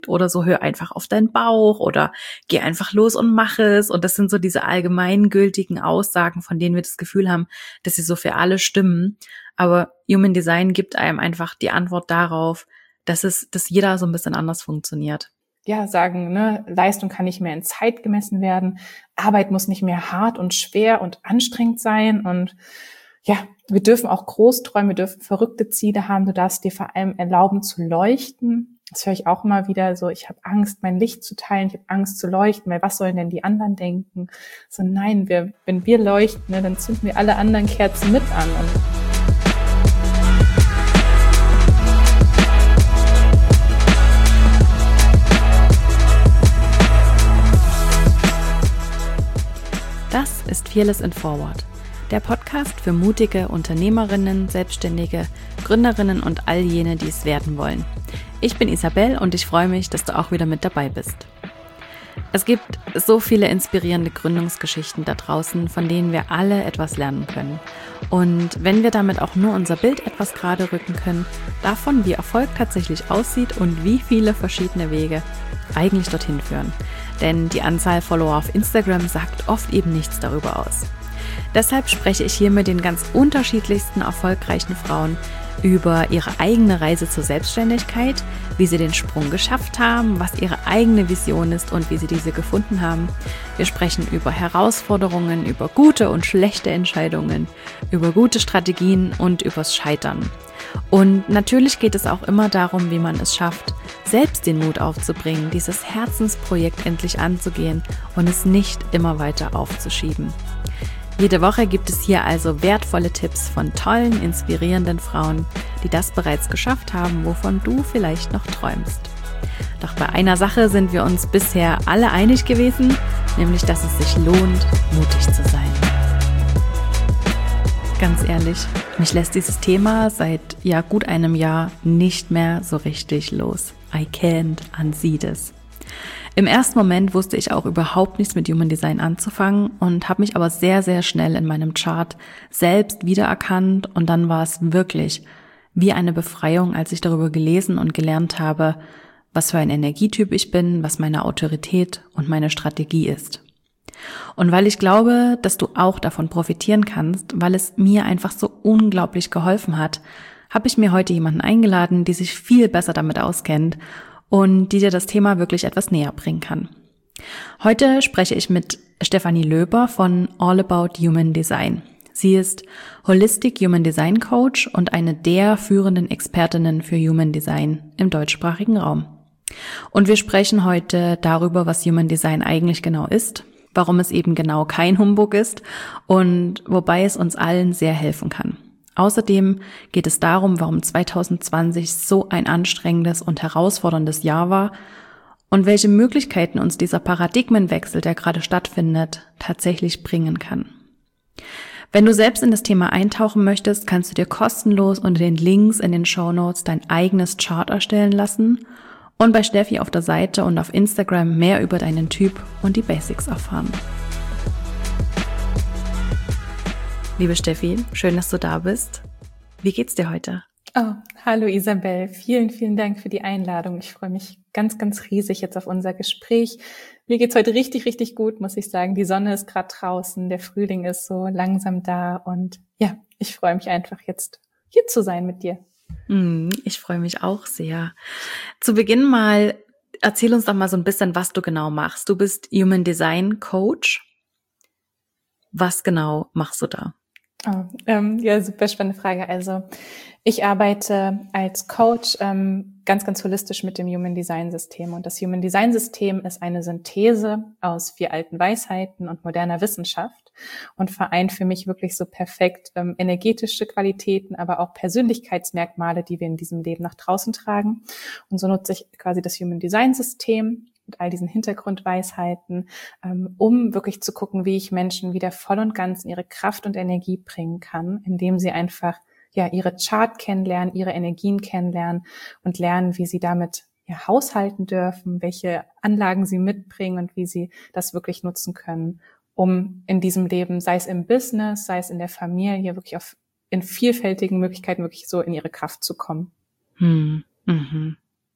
oder so, hör einfach auf deinen Bauch oder geh einfach los und mach es. Und das sind so diese allgemeingültigen Aussagen, von denen wir das Gefühl haben, dass sie so für alle stimmen. Aber Human Design gibt einem einfach die Antwort darauf, dass jeder so ein bisschen anders funktioniert. Ja, sagen, ne, Leistung kann nicht mehr in Zeit gemessen werden, Arbeit muss nicht mehr hart und schwer und anstrengend sein und ja, wir dürfen auch groß träumen, wir dürfen verrückte Ziele haben, du darfst dir vor allem erlauben zu leuchten. Das höre ich auch immer wieder so, ich habe Angst, mein Licht zu teilen, ich habe Angst zu leuchten, weil was sollen denn die anderen denken? So nein, wenn wir leuchten, ne, dann zünden wir alle anderen Kerzen mit an. Das ist Fearless in Forward, der Podcast für mutige Unternehmerinnen, Selbstständige, Gründerinnen und all jene, die es werden wollen. Ich bin Isabel und ich freue mich, dass du auch wieder mit dabei bist. Es gibt so viele inspirierende Gründungsgeschichten da draußen, von denen wir alle etwas lernen können. Und wenn wir damit auch nur unser Bild etwas gerade rücken können, davon, wie Erfolg tatsächlich aussieht und wie viele verschiedene Wege eigentlich dorthin führen. Denn die Anzahl Follower auf Instagram sagt oft eben nichts darüber aus. Deshalb spreche ich hier mit den ganz unterschiedlichsten erfolgreichen Frauen über ihre eigene Reise zur Selbstständigkeit, wie sie den Sprung geschafft haben, was ihre eigene Vision ist und wie sie diese gefunden haben. Wir sprechen über Herausforderungen, über gute und schlechte Entscheidungen, über gute Strategien und übers Scheitern. Und natürlich geht es auch immer darum, wie man es schafft, selbst den Mut aufzubringen, dieses Herzensprojekt endlich anzugehen und es nicht immer weiter aufzuschieben. Jede Woche gibt es hier also wertvolle Tipps von tollen, inspirierenden Frauen, die das bereits geschafft haben, wovon du vielleicht noch träumst. Doch bei einer Sache sind wir uns bisher alle einig gewesen, nämlich dass es sich lohnt, mutig zu sein. Ganz ehrlich, mich lässt dieses Thema seit gut einem Jahr nicht mehr so richtig los. I can't unsee this. Im ersten Moment wusste ich auch überhaupt nichts mit Human Design anzufangen und habe mich aber sehr, sehr schnell in meinem Chart selbst wiedererkannt und dann war es wirklich wie eine Befreiung, als ich darüber gelesen und gelernt habe, was für ein Energietyp ich bin, was meine Autorität und meine Strategie ist. Und weil ich glaube, dass du auch davon profitieren kannst, weil es mir einfach so unglaublich geholfen hat, habe ich mir heute jemanden eingeladen, die sich viel besser damit auskennt und die dir das Thema wirklich etwas näher bringen kann. Heute spreche ich mit Stefanie Löber von All About Human Design. Sie ist Holistic Human Design Coach und eine der führenden Expertinnen für Human Design im deutschsprachigen Raum. Und wir sprechen heute darüber, was Human Design eigentlich genau ist, warum es eben genau kein Humbug ist und wobei es uns allen sehr helfen kann. Außerdem geht es darum, warum 2020 so ein anstrengendes und herausforderndes Jahr war und welche Möglichkeiten uns dieser Paradigmenwechsel, der gerade stattfindet, tatsächlich bringen kann. Wenn du selbst in das Thema eintauchen möchtest, kannst du dir kostenlos unter den Links in den Shownotes dein eigenes Chart erstellen lassen und bei Steffi auf der Seite und auf Instagram mehr über deinen Typ und die Basics erfahren. Liebe Steffi, schön, dass du da bist. Wie geht's dir heute? Oh, hallo Isabel, vielen, vielen Dank für die Einladung. Ich freue mich ganz, ganz riesig jetzt auf unser Gespräch. Mir geht's heute richtig, richtig gut, muss ich sagen. Die Sonne ist gerade draußen, der Frühling ist so langsam da und ja, ich freue mich einfach jetzt hier zu sein mit dir. Ich freue mich auch sehr. Zu Beginn mal, erzähl uns doch mal so ein bisschen, was du genau machst. Du bist Human Design Coach. Was genau machst du da? Oh, ja, super spannende Frage. Also ich arbeite als Coach ganz, ganz holistisch mit dem Human Design System. Und das Human Design System ist eine Synthese aus 4 alten Weisheiten und moderner Wissenschaft und vereint für mich wirklich so perfekt energetische Qualitäten, aber auch Persönlichkeitsmerkmale, die wir in diesem Leben nach draußen tragen. Und so nutze ich quasi das Human Design System mit all diesen Hintergrundweisheiten, um wirklich zu gucken, wie ich Menschen wieder voll und ganz in ihre Kraft und Energie bringen kann, indem sie einfach ihre Chart kennenlernen, ihre Energien kennenlernen und lernen, wie sie damit haushalten dürfen, welche Anlagen sie mitbringen und wie sie das wirklich nutzen können, um in diesem Leben, sei es im Business, sei es in der Familie, wirklich in vielfältigen Möglichkeiten wirklich so in ihre Kraft zu kommen.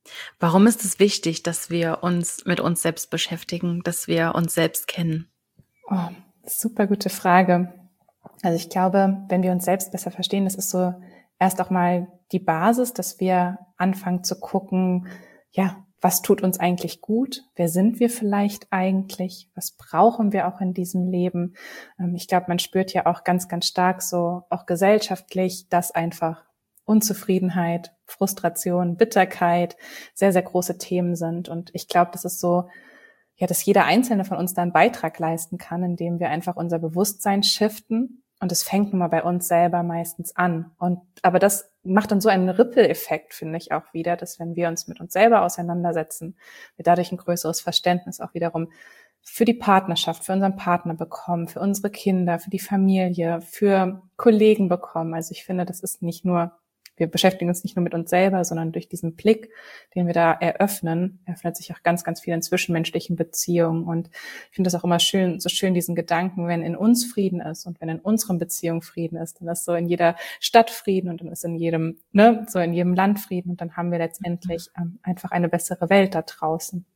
Warum ist es wichtig, dass wir uns mit uns selbst beschäftigen, dass wir uns selbst kennen? Oh, super gute Frage. Also ich glaube, wenn wir uns selbst besser verstehen, das ist so erst auch mal die Basis, dass wir anfangen zu gucken, ja, was tut uns eigentlich gut? Wer sind wir vielleicht eigentlich? Was brauchen wir auch in diesem Leben? Ich glaube, man spürt ja auch ganz, ganz stark so, auch gesellschaftlich, dass einfach Unzufriedenheit, Frustration, Bitterkeit sehr, sehr große Themen sind. Und ich glaube, das ist so, ja, dass jeder Einzelne von uns da einen Beitrag leisten kann, indem wir einfach unser Bewusstsein shiften. Und es fängt nun mal bei uns selber meistens an. Aber das macht dann so einen Ripple-Effekt, finde ich auch wieder, dass wenn wir uns mit uns selber auseinandersetzen, wir dadurch ein größeres Verständnis auch wiederum für die Partnerschaft, für unseren Partner bekommen, für unsere Kinder, für die Familie, für Kollegen bekommen. Also ich finde, das ist nicht nur, wir beschäftigen uns nicht nur mit uns selber, sondern durch diesen Blick, den wir da eröffnen, öffnet sich auch ganz, ganz viel in zwischenmenschlichen Beziehungen. Und ich finde das auch immer schön, so schön diesen Gedanken, wenn in uns Frieden ist und wenn in unseren Beziehungen Frieden ist, dann ist so in jeder Stadt Frieden und dann ist in jedem, so in jedem Land Frieden und dann haben wir letztendlich einfach eine bessere Welt da draußen.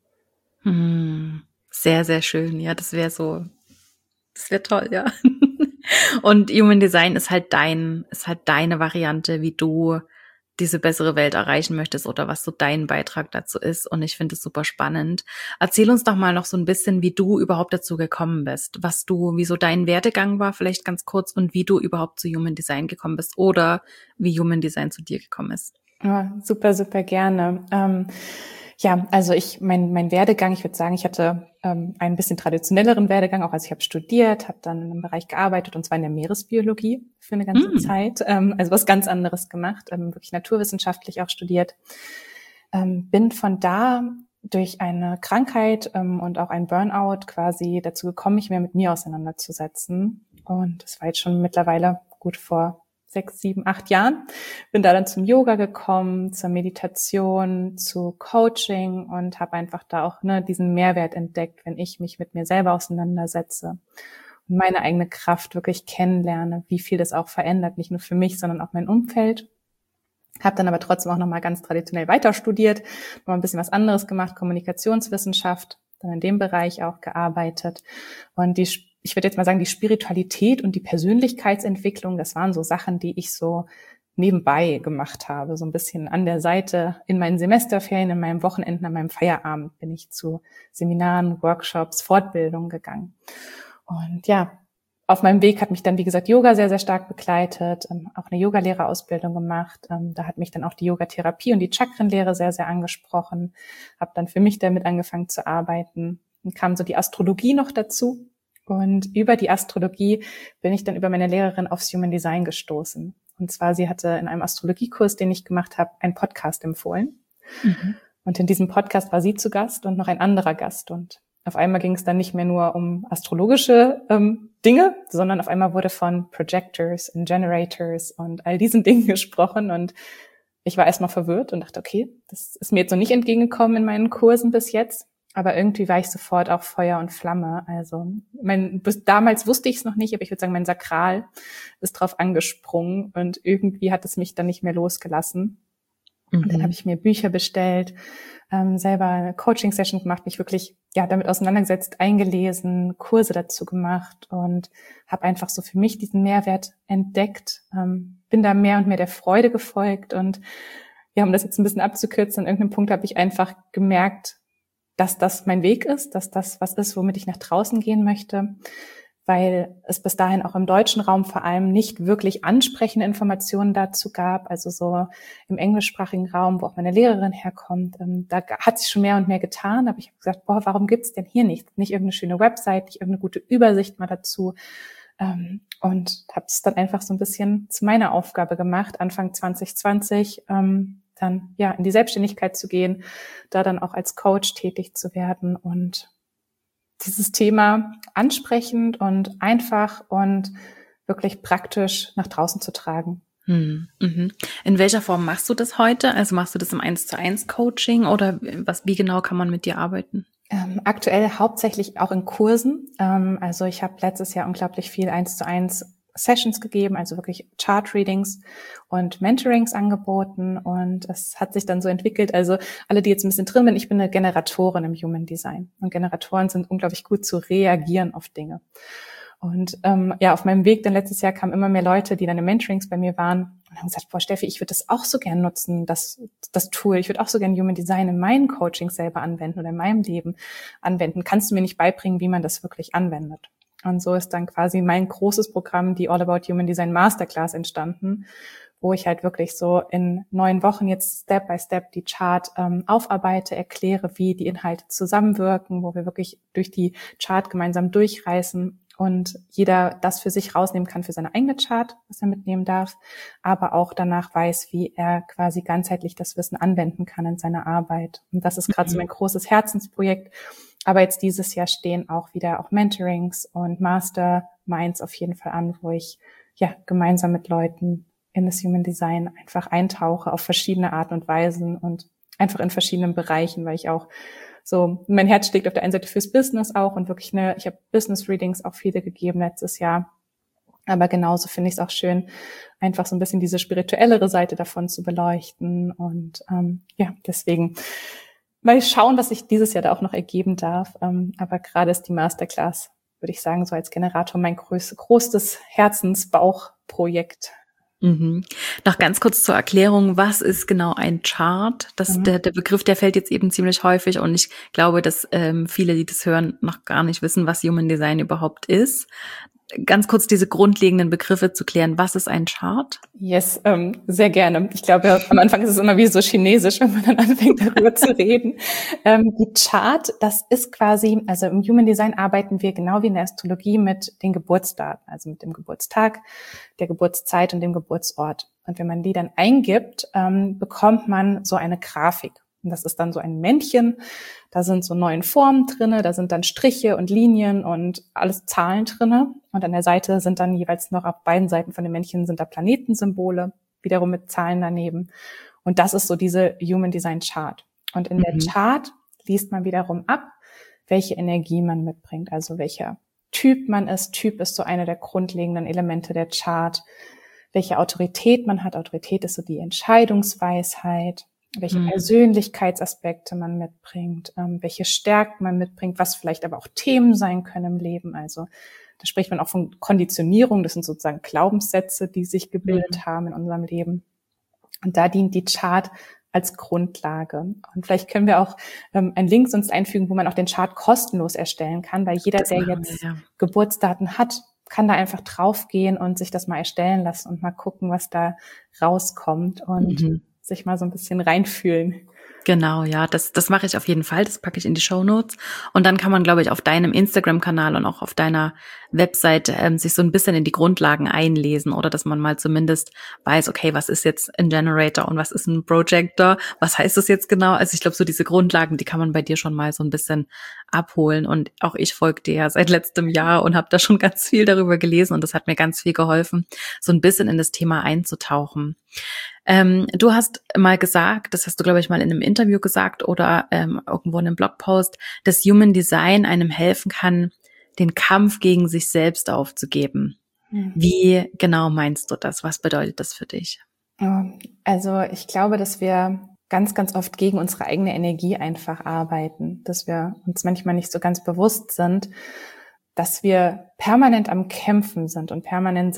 Sehr, sehr schön. Ja, das wäre toll, ja. Und Human Design ist halt deine Variante, wie du diese bessere Welt erreichen möchtest oder was so dein Beitrag dazu ist. Und ich finde es super spannend. Erzähl uns doch mal noch so ein bisschen, wie du überhaupt dazu gekommen bist, wie so dein Werdegang war, vielleicht ganz kurz, und wie du überhaupt zu Human Design gekommen bist oder wie Human Design zu dir gekommen ist. Ja, super, super gerne. Ja, also mein Werdegang, ich würde sagen, ich hatte einen bisschen traditionelleren Werdegang, auch als ich habe studiert, habe dann in einem Bereich gearbeitet und zwar in der Meeresbiologie für eine ganze Zeit, also was ganz anderes gemacht, wirklich naturwissenschaftlich auch studiert. Bin von da durch eine Krankheit und auch ein Burnout quasi dazu gekommen, mich mehr mit mir auseinanderzusetzen. Und das war jetzt schon mittlerweile gut vor 6, 7, 8 Jahren. Bin da dann zum Yoga gekommen, zur Meditation, zu Coaching und habe einfach da auch diesen Mehrwert entdeckt, wenn ich mich mit mir selber auseinandersetze und meine eigene Kraft wirklich kennenlerne, wie viel das auch verändert, nicht nur für mich, sondern auch mein Umfeld. Habe dann aber trotzdem auch nochmal ganz traditionell weiter studiert, nochmal ein bisschen was anderes gemacht, Kommunikationswissenschaft, dann in dem Bereich auch gearbeitet. Und ich würde jetzt mal sagen, die Spiritualität und die Persönlichkeitsentwicklung, das waren so Sachen, die ich so nebenbei gemacht habe, so ein bisschen an der Seite. In meinen Semesterferien, in meinem Wochenenden, an meinem Feierabend bin ich zu Seminaren, Workshops, Fortbildungen gegangen. Und ja, auf meinem Weg hat mich dann, wie gesagt, Yoga sehr, sehr stark begleitet, auch eine Yogalehrerausbildung gemacht. Da hat mich dann auch die Yogatherapie und die Chakrenlehre sehr, sehr angesprochen. Habe dann für mich damit angefangen zu arbeiten. Dann kam so die Astrologie noch dazu. Und über die Astrologie bin ich dann über meine Lehrerin aufs Human Design gestoßen. Und zwar, sie hatte in einem Astrologiekurs, den ich gemacht habe, einen Podcast empfohlen. Und in diesem Podcast war sie zu Gast und noch ein anderer Gast. Und auf einmal ging es dann nicht mehr nur um astrologische Dinge, sondern auf einmal wurde von Projectors und Generators und all diesen Dingen gesprochen. Und ich war erstmal verwirrt und dachte, okay, das ist mir jetzt noch nicht entgegengekommen in meinen Kursen bis jetzt. Aber irgendwie war ich sofort auch Feuer und Flamme. Also damals wusste ich es noch nicht, aber ich würde sagen, mein Sakral ist drauf angesprungen und irgendwie hat es mich dann nicht mehr losgelassen. Und dann habe ich mir Bücher bestellt, selber eine Coaching-Session gemacht, mich wirklich damit auseinandergesetzt, eingelesen, Kurse dazu gemacht und habe einfach so für mich diesen Mehrwert entdeckt, bin da mehr und mehr der Freude gefolgt und um das jetzt ein bisschen abzukürzen, an irgendeinem Punkt habe ich einfach gemerkt, dass das mein Weg ist, dass das was ist, womit ich nach draußen gehen möchte, weil es bis dahin auch im deutschen Raum vor allem nicht wirklich ansprechende Informationen dazu gab, also so im englischsprachigen Raum, wo auch meine Lehrerin herkommt, da hat sich schon mehr und mehr getan, aber ich habe gesagt, warum gibt's denn hier nicht irgendeine schöne Website, nicht irgendeine gute Übersicht mal dazu, und habe es dann einfach so ein bisschen zu meiner Aufgabe gemacht, Anfang 2020, dann in die Selbstständigkeit zu gehen, da dann auch als Coach tätig zu werden und dieses Thema ansprechend und einfach und wirklich praktisch nach draußen zu tragen. In welcher Form machst du das heute? Also machst du das im 1:1 Coaching oder wie genau kann man mit dir arbeiten? Aktuell hauptsächlich auch in Kursen. Also ich habe letztes Jahr unglaublich viel 1:1 Sessions gegeben, also wirklich Chart-Readings und Mentorings angeboten. Und es hat sich dann so entwickelt, also alle, die jetzt ein bisschen drin sind, ich bin eine Generatorin im Human Design. Und Generatoren sind unglaublich gut zu reagieren auf Dinge. Und auf meinem Weg dann letztes Jahr kamen immer mehr Leute, die dann in Mentorings bei mir waren und haben gesagt, boah Steffi, ich würde das auch so gern nutzen, das Tool. Ich würde auch so gern Human Design in meinen Coachings selber anwenden oder in meinem Leben anwenden. Kannst du mir nicht beibringen, wie man das wirklich anwendet? Und so ist dann quasi mein großes Programm, die All About Human Design Masterclass, entstanden, wo ich halt wirklich so in 9 Wochen jetzt Step by Step die Chart aufarbeite, erkläre, wie die Inhalte zusammenwirken, wo wir wirklich durch die Chart gemeinsam durchreißen und jeder das für sich rausnehmen kann für seine eigene Chart, was er mitnehmen darf, aber auch danach weiß, wie er quasi ganzheitlich das Wissen anwenden kann in seiner Arbeit. Und das ist gerade so mein großes Herzensprojekt. Aber jetzt dieses Jahr stehen auch wieder auch Mentorings und Masterminds auf jeden Fall an, wo ich gemeinsam mit Leuten in das Human Design einfach eintauche auf verschiedene Arten und Weisen und einfach in verschiedenen Bereichen, weil ich auch so, mein Herz schlägt auf der einen Seite fürs Business auch und wirklich ich habe Business Readings auch viele gegeben letztes Jahr. Aber genauso finde ich es auch schön, einfach so ein bisschen diese spirituellere Seite davon zu beleuchten und deswegen mal schauen, was sich dieses Jahr da auch noch ergeben darf. Aber gerade ist die Masterclass, würde ich sagen, so als Generator mein großes Herzensbauchprojekt. Mhm. Noch ganz kurz zur Erklärung, was ist genau ein Chart? Der Begriff, der fällt jetzt eben ziemlich häufig und ich glaube, dass viele, die das hören, noch gar nicht wissen, was Human Design überhaupt ist. Ganz kurz diese grundlegenden Begriffe zu klären. Was ist ein Chart? Yes, sehr gerne. Ich glaube, am Anfang ist es immer wie so chinesisch, wenn man dann anfängt, darüber zu reden. Die Chart, das ist quasi, also im Human Design arbeiten wir genau wie in der Astrologie mit den Geburtsdaten, also mit dem Geburtstag, der Geburtszeit und dem Geburtsort. Und wenn man die dann eingibt, bekommt man so eine Grafik. Und das ist dann so ein Männchen, da sind so 9 Formen drinne, da sind dann Striche und Linien und alles Zahlen drinne. Und an der Seite sind dann jeweils noch auf beiden Seiten von den Männchen sind da Planetensymbole, wiederum mit Zahlen daneben. Und das ist so diese Human Design Chart. Und in der Chart liest man wiederum ab, welche Energie man mitbringt, also welcher Typ man ist. Typ ist so einer der grundlegenden Elemente der Chart. Welche Autorität man hat. Autorität ist so die Entscheidungsweisheit. Welche Persönlichkeitsaspekte man mitbringt, welche Stärken man mitbringt, was vielleicht aber auch Themen sein können im Leben. Also da spricht man auch von Konditionierung, das sind sozusagen Glaubenssätze, die sich gebildet haben in unserem Leben. Und da dient die Chart als Grundlage. Und vielleicht können wir auch einen Link sonst einfügen, wo man auch den Chart kostenlos erstellen kann, weil jeder, der jetzt Geburtsdaten hat, kann da einfach draufgehen und sich das mal erstellen lassen und mal gucken, was da rauskommt und sich mal so ein bisschen reinfühlen. Genau, ja, das mache ich auf jeden Fall. Das packe ich in die Shownotes. Und dann kann man, glaube ich, auf deinem Instagram-Kanal und auch auf deiner Webseite sich so ein bisschen in die Grundlagen einlesen oder dass man mal zumindest weiß, okay, was ist jetzt ein Generator und was ist ein Projector? Was heißt das jetzt genau? Also ich glaube, so diese Grundlagen, die kann man bei dir schon mal so ein bisschen abholen. Und auch ich folge dir ja seit letztem Jahr und habe da schon ganz viel darüber gelesen und das hat mir ganz viel geholfen, so ein bisschen in das Thema einzutauchen. Du hast mal gesagt, das hast du, glaube ich, mal in einem Interview gesagt oder irgendwo in einem Blogpost, dass Human Design einem helfen kann, den Kampf gegen sich selbst aufzugeben. Wie genau meinst du das? Was bedeutet das für dich? Also ich glaube, dass wir ganz, ganz oft gegen unsere eigene Energie einfach arbeiten, dass wir uns manchmal nicht so ganz bewusst sind, dass wir permanent am Kämpfen sind und permanent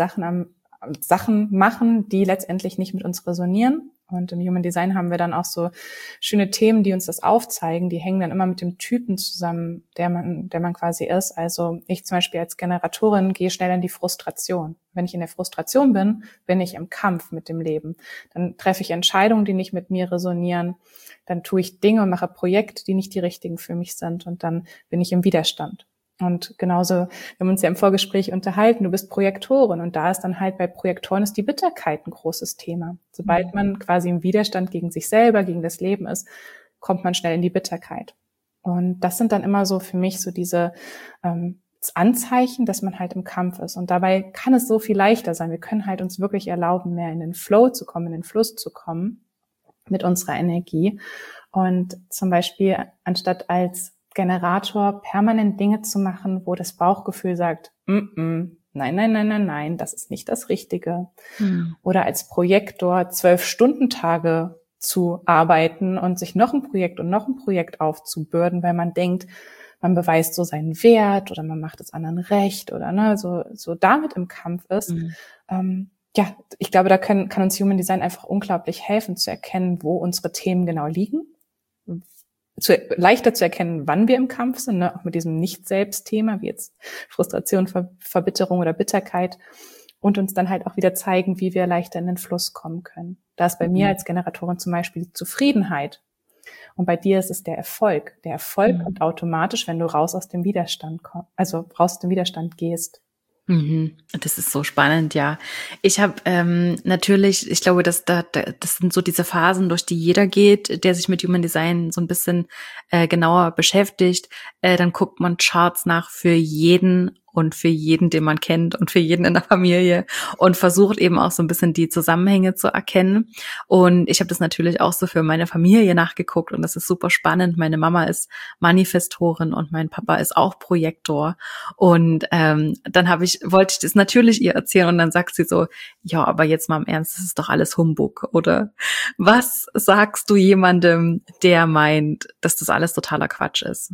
Sachen machen, die letztendlich nicht mit uns resonieren. Und im Human Design haben wir dann auch so schöne Themen, die uns das aufzeigen. Die hängen dann immer mit dem Typen zusammen, der man quasi ist. Also ich zum Beispiel als Generatorin gehe schnell in die Frustration. Wenn ich in der Frustration bin, bin ich im Kampf mit dem Leben. Dann treffe ich Entscheidungen, die nicht mit mir resonieren. Dann tue ich Dinge und mache Projekte, die nicht die richtigen für mich sind. Und dann bin ich im Widerstand. Und genauso, wir haben uns ja im Vorgespräch unterhalten, du bist Projektorin und da ist dann halt bei Projektoren ist die Bitterkeit ein großes Thema. Sobald man quasi im Widerstand gegen sich selber, gegen das Leben ist, kommt man schnell in die Bitterkeit. Und das sind dann immer so für mich so diese Anzeichen, dass man halt im Kampf ist. Und dabei kann es so viel leichter sein. Wir können halt uns wirklich erlauben, mehr in den Flow zu kommen, in den Fluss zu kommen mit unserer Energie. Und zum Beispiel anstatt als Generator permanent Dinge zu machen, wo das Bauchgefühl sagt, nein, nein, nein, nein, nein, das ist nicht das Richtige. Oder als Projektor 12-Stunden-Tage zu arbeiten und sich noch ein Projekt aufzubürden, weil man denkt, man beweist so seinen Wert oder man macht es anderen recht oder ne, so damit im Kampf ist. Ja, ich glaube, da kann uns Human Design einfach unglaublich helfen zu erkennen, wo unsere Themen genau liegen. Leichter zu erkennen, wann wir im Kampf sind, ne? Auch mit diesem Nicht-Selbst-Thema, wie jetzt Frustration, Verbitterung oder Bitterkeit, und uns dann halt auch wieder zeigen, wie wir leichter in den Fluss kommen können. Da ist bei mir als Generatorin zum Beispiel die Zufriedenheit. Und bei dir ist es der Erfolg. Der Erfolg kommt automatisch, wenn du raus aus dem Widerstand gehst. Das ist so spannend, ja. Ich habe natürlich, ich glaube, das sind so diese Phasen, durch die jeder geht, der sich mit Human Design so ein bisschen genauer beschäftigt. Dann guckt man Charts nach für jeden und für jeden, den man kennt und für jeden in der Familie und versucht eben auch so ein bisschen die Zusammenhänge zu erkennen. Und ich habe das natürlich auch so für meine Familie nachgeguckt und das ist super spannend. Meine Mama ist Manifestorin und mein Papa ist auch Projektor. Und dann wollte ich das natürlich ihr erzählen und dann sagt sie so, ja, aber jetzt mal im Ernst, das ist doch alles Humbug, oder? Was sagst du jemandem, der meint, dass das alles totaler Quatsch ist?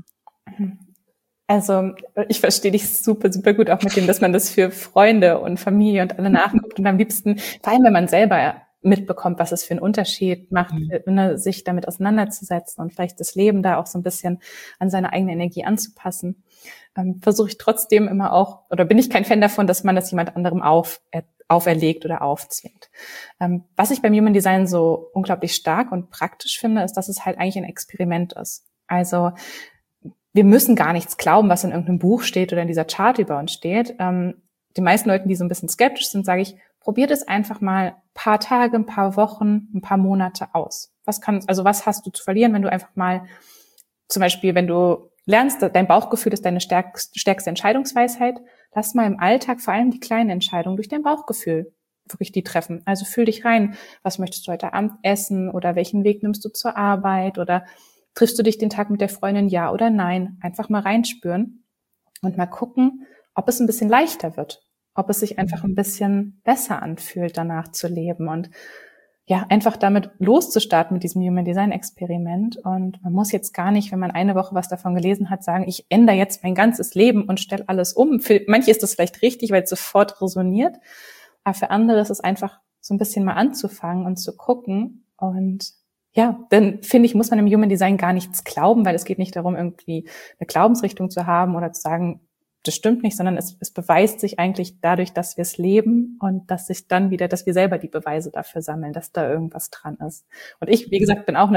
Also ich verstehe dich super, super gut auch mit dem, dass man das für Freunde und Familie und alle nachguckt und am liebsten, vor allem wenn man selber mitbekommt, was es für einen Unterschied macht, sich damit auseinanderzusetzen und vielleicht das Leben da auch so ein bisschen an seine eigene Energie anzupassen, versuche ich trotzdem immer auch, oder bin ich kein Fan davon, dass man das jemand anderem auferlegt oder aufzwingt. Was ich beim Human Design so unglaublich stark und praktisch finde, ist, dass es halt eigentlich ein Experiment ist. Also wir müssen gar nichts glauben, was in irgendeinem Buch steht oder in dieser Chart über uns steht. Die meisten Leuten, die so ein bisschen skeptisch sind, sage ich, probiert es einfach mal ein paar Tage, ein paar Wochen, ein paar Monate aus. Was hast du zu verlieren, wenn du einfach mal, zum Beispiel, wenn du lernst, dein Bauchgefühl ist deine stärkste Entscheidungsweisheit, lass mal im Alltag vor allem die kleinen Entscheidungen durch dein Bauchgefühl wirklich die treffen. Also fühl dich rein, was möchtest du heute Abend essen oder welchen Weg nimmst du zur Arbeit oder triffst du dich den Tag mit der Freundin, ja oder nein? Einfach mal reinspüren und mal gucken, ob es ein bisschen leichter wird, ob es sich einfach ein bisschen besser anfühlt, danach zu leben und ja, einfach damit loszustarten mit diesem Human Design Experiment. Und man muss jetzt gar nicht, wenn man eine Woche was davon gelesen hat, sagen, ich ändere jetzt mein ganzes Leben und stelle alles um. Für manche ist das vielleicht richtig, weil es sofort resoniert. Aber für andere ist es einfach so ein bisschen mal anzufangen und zu gucken. Und ja, dann finde ich, muss man im Human Design gar nichts glauben, weil es geht nicht darum, irgendwie eine Glaubensrichtung zu haben oder zu sagen, das stimmt nicht, sondern es beweist sich eigentlich dadurch, dass wir es leben und dass wir selber die Beweise dafür sammeln, dass da irgendwas dran ist. Und ich, wie gesagt, bin auch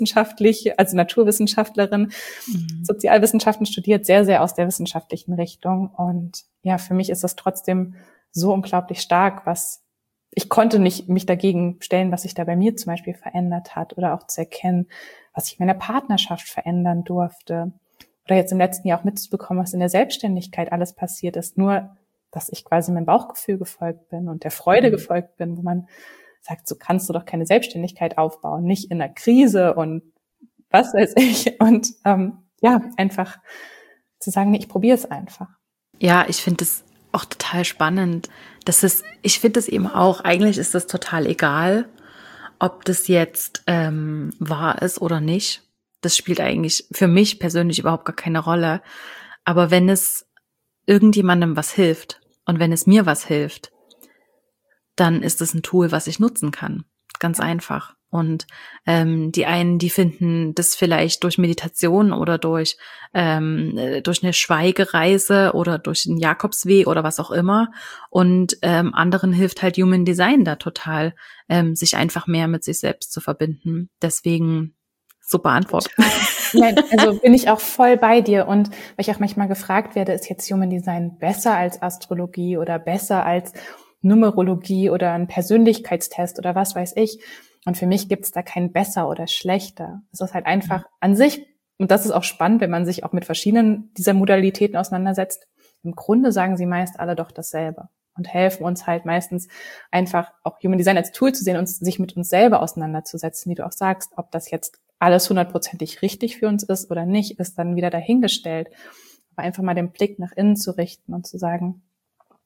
Naturwissenschaftlerin, Sozialwissenschaften studiert, sehr, sehr aus der wissenschaftlichen Richtung. Und ja, für mich ist das trotzdem so unglaublich stark, ich konnte nicht mich dagegen stellen, was sich da bei mir zum Beispiel verändert hat oder auch zu erkennen, was ich in meiner Partnerschaft verändern durfte. Oder jetzt im letzten Jahr auch mitzubekommen, was in der Selbstständigkeit alles passiert ist. Nur, dass ich quasi meinem Bauchgefühl gefolgt bin und der Freude gefolgt bin, wo man sagt, so kannst du doch keine Selbstständigkeit aufbauen, nicht in einer Krise und was weiß ich. Und einfach zu sagen, nee, ich probiere es einfach. Ja, ich finde es auch total spannend. Ich finde es eben auch, eigentlich ist das total egal, ob das jetzt wahr ist oder nicht. Das spielt eigentlich für mich persönlich überhaupt gar keine Rolle. Aber wenn es irgendjemandem was hilft und wenn es mir was hilft, dann ist es ein Tool, was ich nutzen kann. Ganz einfach. Und die einen, die finden das vielleicht durch Meditation oder durch eine Schweigereise oder durch einen Jakobsweg oder was auch immer. Und anderen hilft halt Human Design da total, sich einfach mehr mit sich selbst zu verbinden. Deswegen super Antwort. Nein, also bin ich auch voll bei dir. Und weil ich auch manchmal gefragt werde, ist jetzt Human Design besser als Astrologie oder besser als Numerologie oder ein Persönlichkeitstest oder was weiß ich. Und für mich gibt's da kein besser oder schlechter. Es ist halt einfach an sich, und das ist auch spannend, wenn man sich auch mit verschiedenen dieser Modalitäten auseinandersetzt, im Grunde sagen sie meist alle doch dasselbe und helfen uns halt meistens einfach auch Human Design als Tool zu sehen und sich mit uns selber auseinanderzusetzen, wie du auch sagst, ob das jetzt alles 100%ig richtig für uns ist oder nicht, ist dann wieder dahingestellt. Aber einfach mal den Blick nach innen zu richten und zu sagen,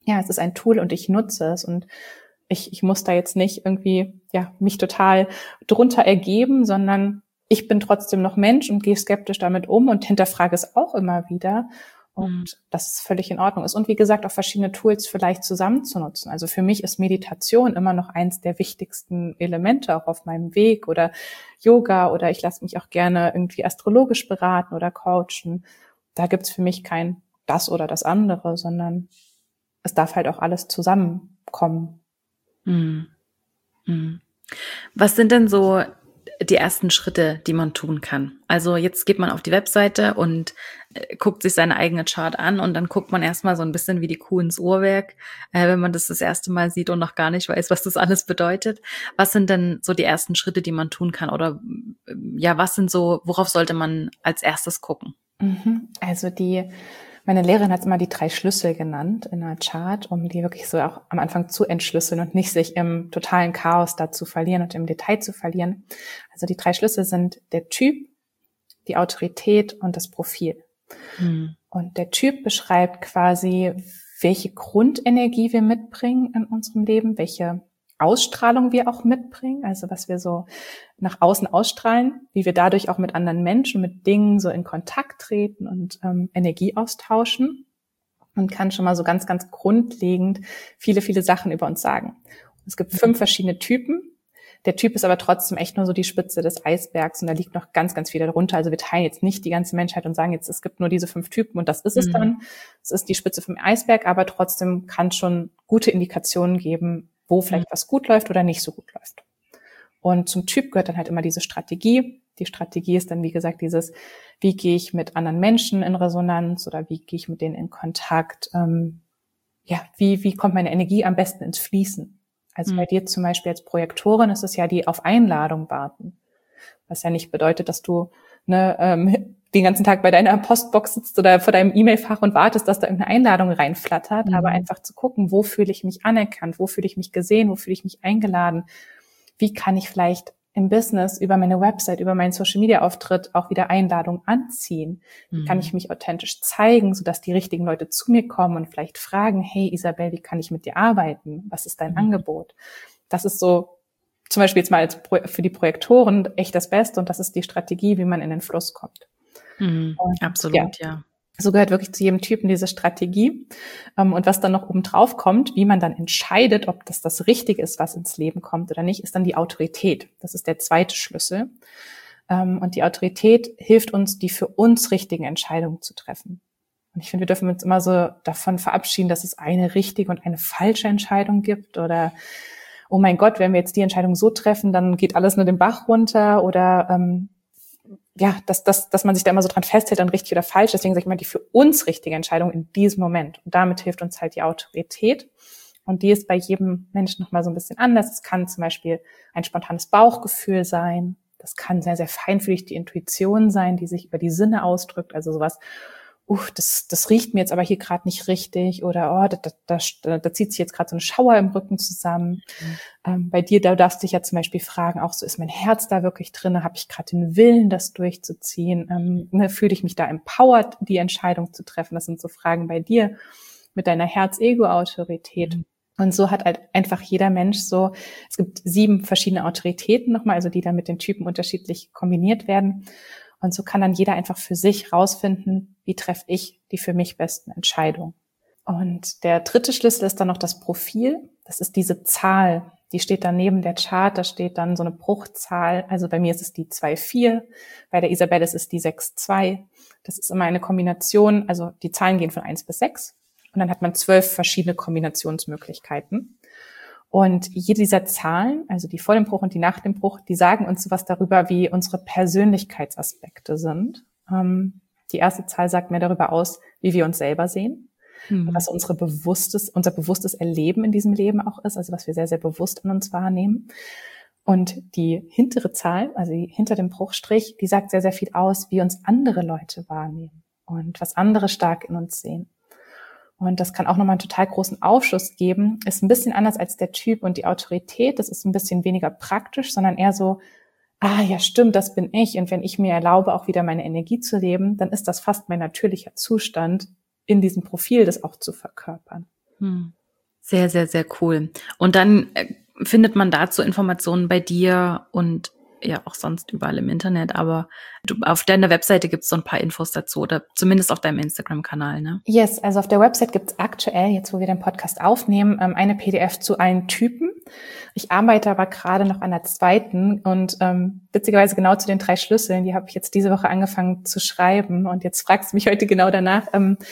ja, es ist ein Tool und ich nutze es und ich muss da jetzt nicht irgendwie, ja, mich total drunter ergeben, sondern ich bin trotzdem noch Mensch und gehe skeptisch damit um und hinterfrage es auch immer wieder. Und dass es völlig in Ordnung ist. Und wie gesagt, auch verschiedene Tools vielleicht zusammen zu nutzen. Also für mich ist Meditation immer noch eins der wichtigsten Elemente auch auf meinem Weg oder Yoga oder ich lasse mich auch gerne irgendwie astrologisch beraten oder coachen. Da gibt's für mich kein das oder das andere, sondern es darf halt auch alles zusammenkommen. Mhm. Mhm. Was sind denn so die ersten Schritte, die man tun kann? Also jetzt geht man auf die Webseite und guckt sich seine eigene Chart an und dann guckt man erstmal so ein bisschen wie die Kuh ins Uhrwerk, wenn man das erste Mal sieht und noch gar nicht weiß, was das alles bedeutet. Was sind denn so die ersten Schritte, die man tun kann? Oder ja, worauf sollte man als erstes gucken? Also meine Lehrerin hat immer die 3 Schlüssel genannt in einer Chart, um die wirklich so auch am Anfang zu entschlüsseln und nicht sich im totalen Chaos da zu verlieren und im Detail zu verlieren. Also die 3 Schlüssel sind der Typ, die Autorität und das Profil. Und der Typ beschreibt quasi, welche Grundenergie wir mitbringen in unserem Leben, welche Ausstrahlung wir auch mitbringen, also was wir so nach außen ausstrahlen, wie wir dadurch auch mit anderen Menschen, mit Dingen so in Kontakt treten und Energie austauschen und kann schon mal so ganz, ganz grundlegend viele, viele Sachen über uns sagen. Es gibt 5 verschiedene Typen. Der Typ ist aber trotzdem echt nur so die Spitze des Eisbergs und da liegt noch ganz, ganz viel darunter. Also wir teilen jetzt nicht die ganze Menschheit und sagen jetzt, es gibt nur diese 5 Typen und das ist es dann. Es ist die Spitze vom Eisberg, aber trotzdem kann schon gute Indikationen geben, wo vielleicht was gut läuft oder nicht so gut läuft. Und zum Typ gehört dann halt immer diese Strategie. Die Strategie ist dann, wie gesagt, wie gehe ich mit anderen Menschen in Resonanz oder wie gehe ich mit denen in Kontakt? Wie kommt meine Energie am besten ins Fließen? Also bei dir zum Beispiel als Projektorin ist es ja die auf Einladung warten. Was ja nicht bedeutet, dass du den ganzen Tag bei deiner Postbox sitzt oder vor deinem E-Mail-Fach und wartest, dass da irgendeine Einladung reinflattert, aber einfach zu gucken, wo fühle ich mich anerkannt, wo fühle ich mich gesehen, wo fühle ich mich eingeladen, wie kann ich vielleicht im Business über meine Website, über meinen Social-Media-Auftritt auch wieder Einladungen anziehen, wie kann ich mich authentisch zeigen, sodass die richtigen Leute zu mir kommen und vielleicht fragen, hey Isabel, wie kann ich mit dir arbeiten, was ist dein Angebot? Das ist so zum Beispiel jetzt mal für die Projektoren echt das Beste und das ist die Strategie, wie man in den Fluss kommt. Absolut, ja. So gehört wirklich zu jedem Typen diese Strategie. Und was dann noch oben drauf kommt, wie man dann entscheidet, ob das Richtige ist, was ins Leben kommt oder nicht, ist dann die Autorität. Das ist der zweite Schlüssel. Und die Autorität hilft uns, die für uns richtigen Entscheidungen zu treffen. Und ich finde, wir dürfen uns immer so davon verabschieden, dass es eine richtige und eine falsche Entscheidung gibt oder oh mein Gott, wenn wir jetzt die Entscheidung so treffen, dann geht alles nur den Bach runter oder dass man sich da immer so dran festhält, dann richtig oder falsch. Deswegen sage ich mal, die für uns richtige Entscheidung in diesem Moment. Und damit hilft uns halt die Autorität. Und die ist bei jedem Menschen nochmal so ein bisschen anders. Es kann zum Beispiel ein spontanes Bauchgefühl sein. Das kann sehr, sehr feinfühlig die Intuition sein, die sich über die Sinne ausdrückt. Also sowas, das riecht mir jetzt aber hier gerade nicht richtig oder da zieht sich jetzt gerade so ein Schauer im Rücken zusammen. Bei dir, da darfst du dich ja zum Beispiel fragen, auch so, ist mein Herz da wirklich drin? Habe ich gerade den Willen, das durchzuziehen? Fühle ich mich da empowered, die Entscheidung zu treffen? Das sind so Fragen bei dir mit deiner Herz-Ego-Autorität. Und so hat halt einfach jeder Mensch so, es gibt 7 verschiedene Autoritäten nochmal, also die dann mit den Typen unterschiedlich kombiniert werden. Und so kann dann jeder einfach für sich rausfinden, wie treffe ich die für mich besten Entscheidungen. Und der dritte Schlüssel ist dann noch das Profil. Das ist diese Zahl, die steht dann neben der Chart, da steht dann so eine Bruchzahl. Also bei mir ist es die 2,4, bei der Isabel ist es die 6,2. Das ist immer eine Kombination, also die Zahlen gehen von 1 bis 6. Und dann hat man 12 verschiedene Kombinationsmöglichkeiten. Und jede dieser Zahlen, also die vor dem Bruch und die nach dem Bruch, die sagen uns sowas darüber, wie unsere Persönlichkeitsaspekte sind. Die erste Zahl sagt mehr darüber aus, wie wir uns selber sehen, was unser bewusstes Erleben in diesem Leben auch ist, also was wir sehr, sehr bewusst in uns wahrnehmen. Und die hintere Zahl, also die hinter dem Bruchstrich, die sagt sehr, sehr viel aus, wie uns andere Leute wahrnehmen und was andere stark in uns sehen. Und das kann auch nochmal einen total großen Aufschluss geben. Ist ein bisschen anders als der Typ und die Autorität. Das ist ein bisschen weniger praktisch, sondern eher so, ja stimmt, das bin ich. Und wenn ich mir erlaube, auch wieder meine Energie zu leben, dann ist das fast mein natürlicher Zustand, in diesem Profil das auch zu verkörpern. Sehr, sehr, sehr cool. Und dann findet man dazu Informationen bei dir und ja auch sonst überall im Internet, aber auf deiner Webseite gibt es so ein paar Infos dazu oder zumindest auf deinem Instagram-Kanal, ne? Yes, also auf der Website gibt es aktuell, jetzt wo wir den Podcast aufnehmen, eine PDF zu allen Typen. Ich arbeite aber gerade noch an der zweiten und witzigerweise genau zu den 3 Schlüsseln, die habe ich jetzt diese Woche angefangen zu schreiben und jetzt fragst du mich heute genau danach.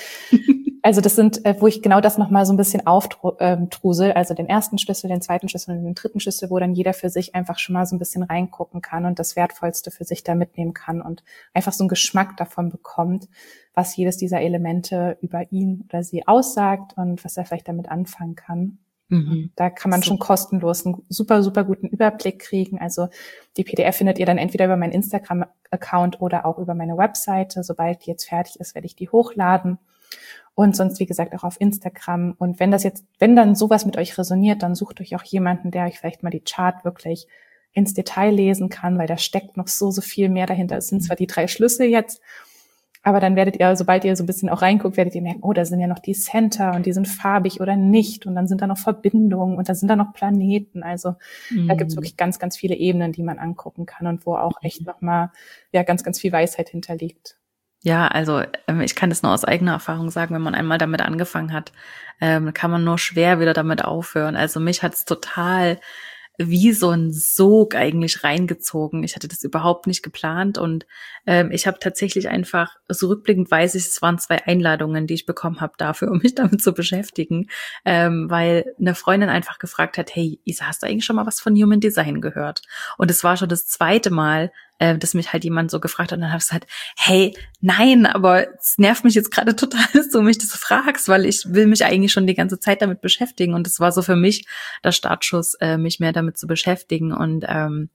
Also das sind, wo ich genau das nochmal so ein bisschen auftrusel, also den ersten Schlüssel, den zweiten Schlüssel und den dritten Schlüssel, wo dann jeder für sich einfach schon mal so ein bisschen reingucken kann und das Wertvollste für sich da mitnehmen kann und einfach so einen Geschmack davon bekommt, was jedes dieser Elemente über ihn oder sie aussagt und was er vielleicht damit anfangen kann. Da kann man schon kostenlos einen super, super guten Überblick kriegen. Also die PDF findet ihr dann entweder über meinen Instagram-Account oder auch über meine Webseite. Sobald die jetzt fertig ist, werde ich die hochladen. Und sonst, wie gesagt, auch auf Instagram. Und wenn dann sowas mit euch resoniert, dann sucht euch auch jemanden, der euch vielleicht mal die Chart wirklich ins Detail lesen kann, weil da steckt noch so viel mehr dahinter. Es sind zwar die 3 Schlüssel jetzt, aber dann werdet ihr, sobald ihr so ein bisschen auch reinguckt, werdet ihr merken, oh, da sind ja noch die Center und die sind farbig oder nicht. Und dann sind da noch Verbindungen und da sind da noch Planeten. Also da gibt's wirklich ganz, ganz viele Ebenen, die man angucken kann und wo auch echt nochmal ganz, ganz viel Weisheit hinterliegt. Ja, also ich kann das nur aus eigener Erfahrung sagen, wenn man einmal damit angefangen hat, kann man nur schwer wieder damit aufhören. Also mich hat's total wie so ein Sog eigentlich reingezogen. Ich hatte das überhaupt nicht geplant und ich habe tatsächlich einfach, so rückblickend weiß ich, es waren 2 Einladungen, die ich bekommen habe dafür, um mich damit zu beschäftigen, weil eine Freundin einfach gefragt hat, hey Isa, hast du eigentlich schon mal was von Human Design gehört? Und es war schon das 2. Mal, dass mich halt jemand so gefragt hat und dann habe ich gesagt, hey, nein, aber es nervt mich jetzt gerade total, dass du mich das fragst, weil ich will mich eigentlich schon die ganze Zeit damit beschäftigen und es war so für mich der Startschuss, mich mehr damit zu beschäftigen und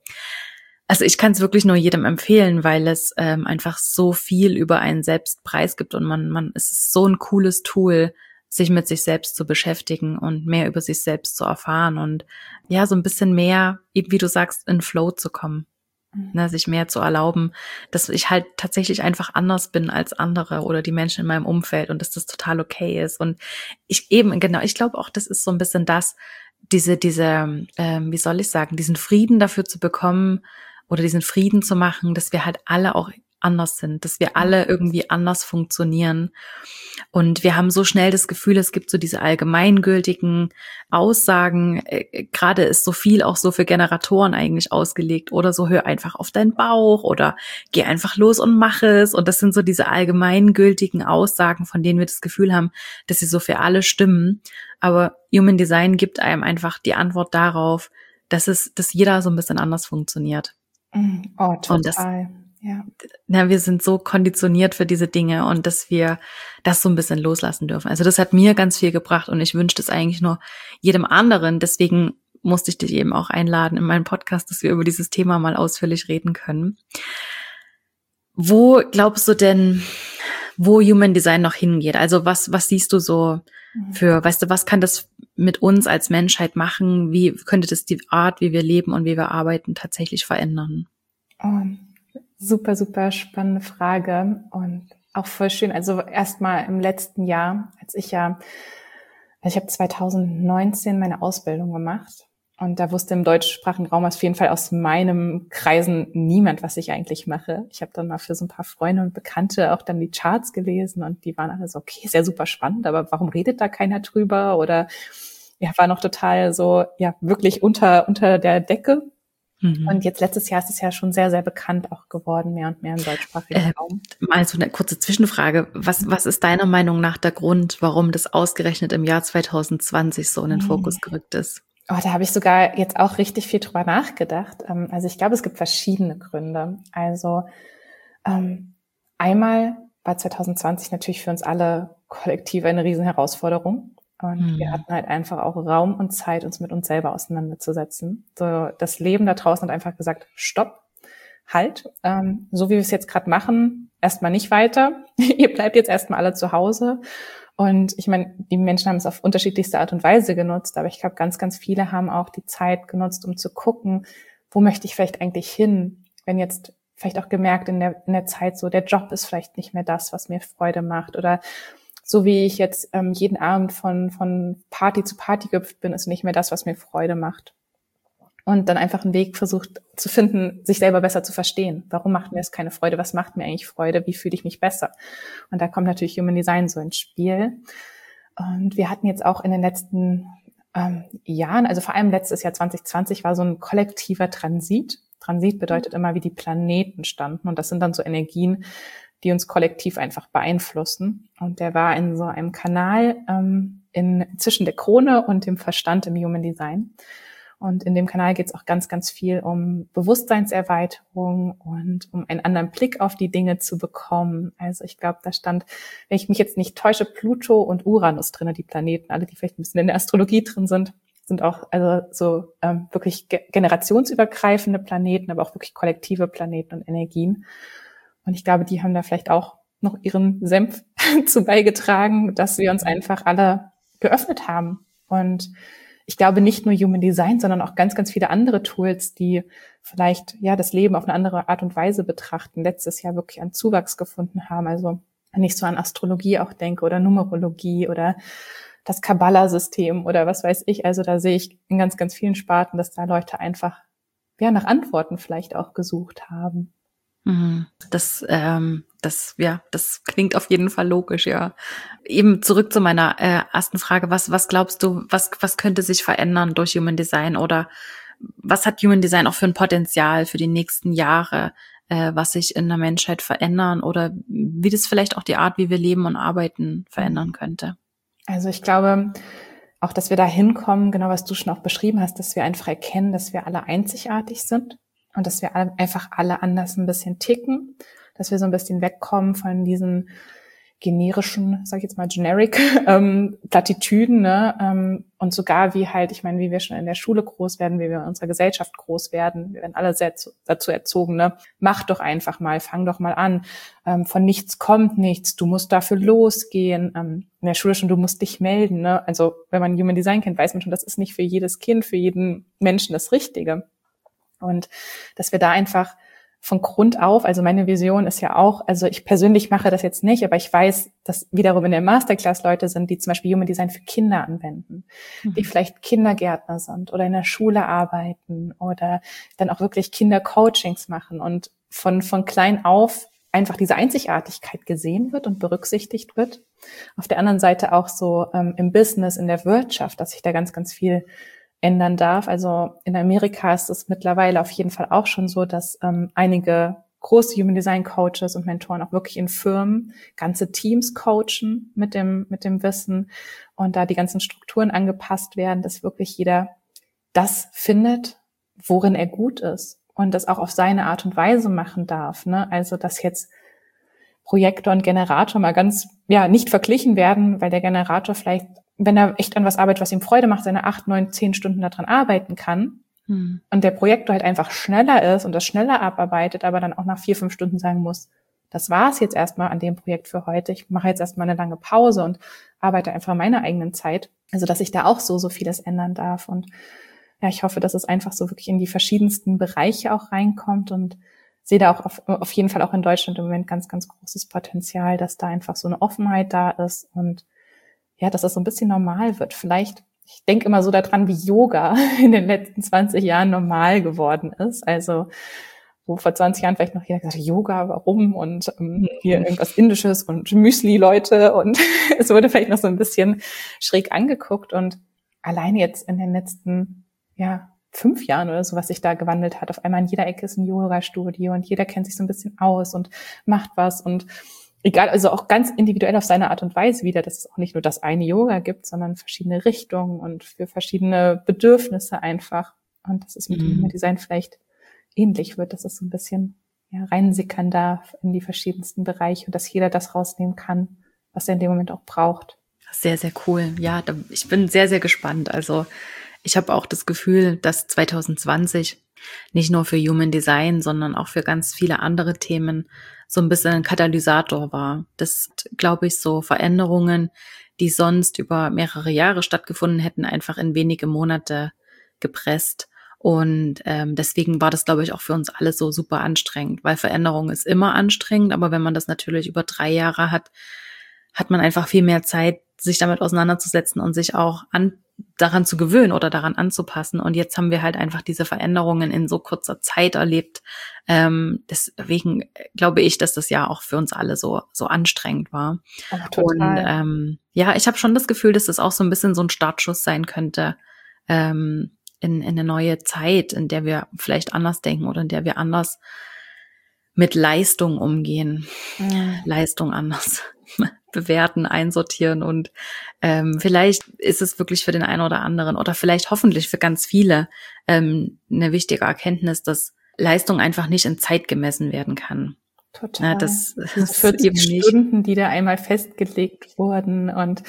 also ich kann es wirklich nur jedem empfehlen, weil es einfach so viel über einen selbst preisgibt und es ist so ein cooles Tool, sich mit sich selbst zu beschäftigen und mehr über sich selbst zu erfahren und ja, so ein bisschen mehr, eben wie du sagst, in Flow zu kommen. Ne, sich mehr zu erlauben, dass ich halt tatsächlich einfach anders bin als andere oder die Menschen in meinem Umfeld und dass das total okay ist. Und ich glaube auch, das ist so ein bisschen das, wie soll ich sagen, diesen Frieden dafür zu bekommen oder diesen Frieden zu machen, dass wir halt alle auch anders sind, dass wir alle irgendwie anders funktionieren. Und wir haben so schnell das Gefühl, es gibt so diese allgemeingültigen Aussagen, gerade ist so viel auch so für Generatoren eigentlich ausgelegt oder so, hör einfach auf deinen Bauch oder geh einfach los und mach es. Und das sind so diese allgemeingültigen Aussagen, von denen wir das Gefühl haben, dass sie so für alle stimmen. Aber Human Design gibt einem einfach die Antwort darauf, dass jeder so ein bisschen anders funktioniert. Oh, total. Ja, wir sind so konditioniert für diese Dinge und dass wir das so ein bisschen loslassen dürfen. Also das hat mir ganz viel gebracht und ich wünsche das eigentlich nur jedem anderen. Deswegen musste ich dich eben auch einladen in meinen Podcast, dass wir über dieses Thema mal ausführlich reden können. Wo glaubst du denn, wo Human Design noch hingeht? Also was siehst du so was kann das mit uns als Menschheit machen? Wie könnte das die Art, wie wir leben und wie wir arbeiten, tatsächlich verändern? Oh. Super, super spannende Frage und auch voll schön. Also erstmal im letzten Jahr, ich habe 2019 meine Ausbildung gemacht und da wusste im deutschsprachigen Raum auf jeden Fall aus meinem Kreisen niemand, was ich eigentlich mache. Ich habe dann mal für so ein paar Freunde und Bekannte auch dann die Charts gelesen und die waren alle so, okay, ist ja super spannend, aber warum redet da keiner drüber? Oder war noch total so, wirklich unter der Decke. Und jetzt letztes Jahr ist es ja schon sehr, sehr bekannt auch geworden, mehr und mehr im deutschsprachigen Raum. Mal so eine kurze Zwischenfrage. Was ist deiner Meinung nach der Grund, warum das ausgerechnet im Jahr 2020 so in den Fokus gerückt ist? Oh, da habe ich sogar jetzt auch richtig viel drüber nachgedacht. Also ich glaube, es gibt verschiedene Gründe. Also einmal war 2020 natürlich für uns alle kollektiv eine riesen Herausforderung. Und wir hatten halt einfach auch Raum und Zeit, uns mit uns selber auseinanderzusetzen. So, das Leben da draußen hat einfach gesagt, stopp, halt, so wie wir es jetzt gerade machen, erstmal nicht weiter. Ihr bleibt jetzt erstmal alle zu Hause. Und ich meine, die Menschen haben es auf unterschiedlichste Art und Weise genutzt, aber ich glaube, ganz, ganz viele haben auch die Zeit genutzt, um zu gucken, wo möchte ich vielleicht eigentlich hin, wenn jetzt vielleicht auch gemerkt in der Zeit so, der Job ist vielleicht nicht mehr das, was mir Freude macht oder so wie ich jetzt jeden Abend von Party zu Party gehüpft bin, ist nicht mehr das, was mir Freude macht. Und dann einfach einen Weg versucht zu finden, sich selber besser zu verstehen. Warum macht mir das keine Freude? Was macht mir eigentlich Freude? Wie fühle ich mich besser? Und da kommt natürlich Human Design so ins Spiel. Und wir hatten jetzt auch in den letzten Jahren, also vor allem letztes Jahr 2020, war so ein kollektiver Transit. Transit bedeutet immer, wie die Planeten standen. Und das sind dann so Energien, die uns kollektiv einfach beeinflussen. Und der war in so einem Kanal zwischen der Krone und dem Verstand im Human Design. Und in dem Kanal geht es auch ganz, ganz viel um Bewusstseinserweiterung und um einen anderen Blick auf die Dinge zu bekommen. Also ich glaube, da stand, wenn ich mich jetzt nicht täusche, Pluto und Uranus drin, die Planeten, alle, die vielleicht ein bisschen in der Astrologie drin sind auch also so wirklich generationsübergreifende Planeten, aber auch wirklich kollektive Planeten und Energien. Und ich glaube, die haben da vielleicht auch noch ihren Senf zu beigetragen, dass wir uns einfach alle geöffnet haben. Und ich glaube nicht nur Human Design, sondern auch ganz, ganz viele andere Tools, die vielleicht ja das Leben auf eine andere Art und Weise betrachten, letztes Jahr wirklich an Zuwachs gefunden haben. Also wenn ich so an Astrologie auch denke oder Numerologie oder das Kabbala-System oder was weiß ich. Also da sehe ich in ganz, ganz vielen Sparten, dass da Leute einfach ja nach Antworten vielleicht auch gesucht haben. Das klingt auf jeden Fall logisch, ja. Eben zurück zu meiner ersten Frage. Was glaubst du, was könnte sich verändern durch Human Design oder was hat Human Design auch für ein Potenzial für die nächsten Jahre, was sich in der Menschheit verändern oder wie das vielleicht auch die Art, wie wir leben und arbeiten, verändern könnte? Also ich glaube auch, dass wir da hinkommen, genau was du schon auch beschrieben hast, dass wir einfach erkennen, dass wir alle einzigartig sind und dass wir einfach alle anders ein bisschen ticken, dass wir so ein bisschen wegkommen von diesen generischen, sag ich jetzt mal generic Plattitüden, ne? Und sogar wie halt, ich meine, wie wir schon in der Schule groß werden, wie wir in unserer Gesellschaft groß werden, wir werden alle sehr dazu erzogen, ne? Mach doch einfach mal, fang doch mal an, von nichts kommt nichts, du musst dafür losgehen, in der Schule schon, du musst dich melden, ne? Also wenn man Human Design kennt, weiß man schon, das ist nicht für jedes Kind, für jeden Menschen das Richtige. Und dass wir da einfach von Grund auf, also meine Vision ist ja auch, also ich persönlich mache das jetzt nicht, aber ich weiß, dass wiederum in der Masterclass Leute sind, die zum Beispiel Human Design für Kinder anwenden, die vielleicht Kindergärtner sind oder in der Schule arbeiten oder dann auch wirklich Kindercoachings machen und von klein auf einfach diese Einzigartigkeit gesehen wird und berücksichtigt wird. Auf der anderen Seite auch so im Business, in der Wirtschaft, dass sich da ganz, ganz viel ändern darf. Also in Amerika ist es mittlerweile auf jeden Fall auch schon so, dass einige große Human Design Coaches und Mentoren auch wirklich in Firmen ganze Teams coachen mit dem Wissen und da die ganzen Strukturen angepasst werden, dass wirklich jeder das findet, worin er gut ist und das auch auf seine Art und Weise machen darf, ne? Also dass jetzt Projektor und Generator mal ganz nicht verglichen werden, weil der Generator vielleicht, wenn er echt an was arbeitet, was ihm Freude macht, seine 8, 9, 10 Stunden daran arbeiten kann und der Projektor halt einfach schneller ist und das schneller abarbeitet, aber dann auch nach 4, 5 Stunden sagen muss, das war's jetzt erstmal an dem Projekt für heute, ich mache jetzt erstmal eine lange Pause und arbeite einfach in meiner eigenen Zeit. Also dass sich da auch so vieles ändern darf und ja, ich hoffe, dass es einfach so wirklich in die verschiedensten Bereiche auch reinkommt und sehe da auch auf jeden Fall auch in Deutschland im Moment ganz, ganz großes Potenzial, dass da einfach so eine Offenheit da ist und ja, dass das so ein bisschen normal wird. Vielleicht, ich denke immer so daran, wie Yoga in den letzten 20 Jahren normal geworden ist. Also wo vor 20 Jahren vielleicht noch jeder gesagt hat, Yoga, warum? Und hier irgendwas Indisches und Müsli-Leute und es wurde vielleicht noch so ein bisschen schräg angeguckt und alleine jetzt in den letzten 5 Jahren oder so, was sich da gewandelt hat. Auf einmal in jeder Ecke ist ein Yoga-Studio und jeder kennt sich so ein bisschen aus und macht was und egal, also auch ganz individuell auf seine Art und Weise wieder, dass es auch nicht nur das eine Yoga gibt, sondern verschiedene Richtungen und für verschiedene Bedürfnisse einfach. Und dass es mit dem Human Design vielleicht ähnlich wird, dass es so ein bisschen reinsickern darf in die verschiedensten Bereiche und dass jeder das rausnehmen kann, was er in dem Moment auch braucht. Sehr, sehr cool. Ja, ich bin sehr, sehr gespannt. Also ich habe auch das Gefühl, dass 2020 nicht nur für Human Design, sondern auch für ganz viele andere Themen so ein bisschen ein Katalysator war. Das, glaube ich, so Veränderungen, die sonst über mehrere Jahre stattgefunden hätten, einfach in wenige Monate gepresst. Und deswegen war das, glaube ich, auch für uns alle so super anstrengend, weil Veränderung ist immer anstrengend, aber wenn man das natürlich über 3 Jahre hat hat man einfach viel mehr Zeit, sich damit auseinanderzusetzen und sich auch daran zu gewöhnen oder daran anzupassen. Und jetzt haben wir halt einfach diese Veränderungen in so kurzer Zeit erlebt. Deswegen glaube ich, dass das Jahr auch für uns alle so anstrengend war. Ach, total. Und ich habe schon das Gefühl, dass das auch so ein bisschen so ein Startschuss sein könnte in eine neue Zeit, in der wir vielleicht anders denken oder in der wir anders mit Leistung umgehen. Leistung anders bewerten, einsortieren und vielleicht ist es wirklich für den einen oder anderen oder vielleicht hoffentlich für ganz viele eine wichtige Erkenntnis, dass Leistung einfach nicht in Zeit gemessen werden kann. Total. Ja, das Diese ist 40 eben nicht. Stunden, die da einmal festgelegt wurden und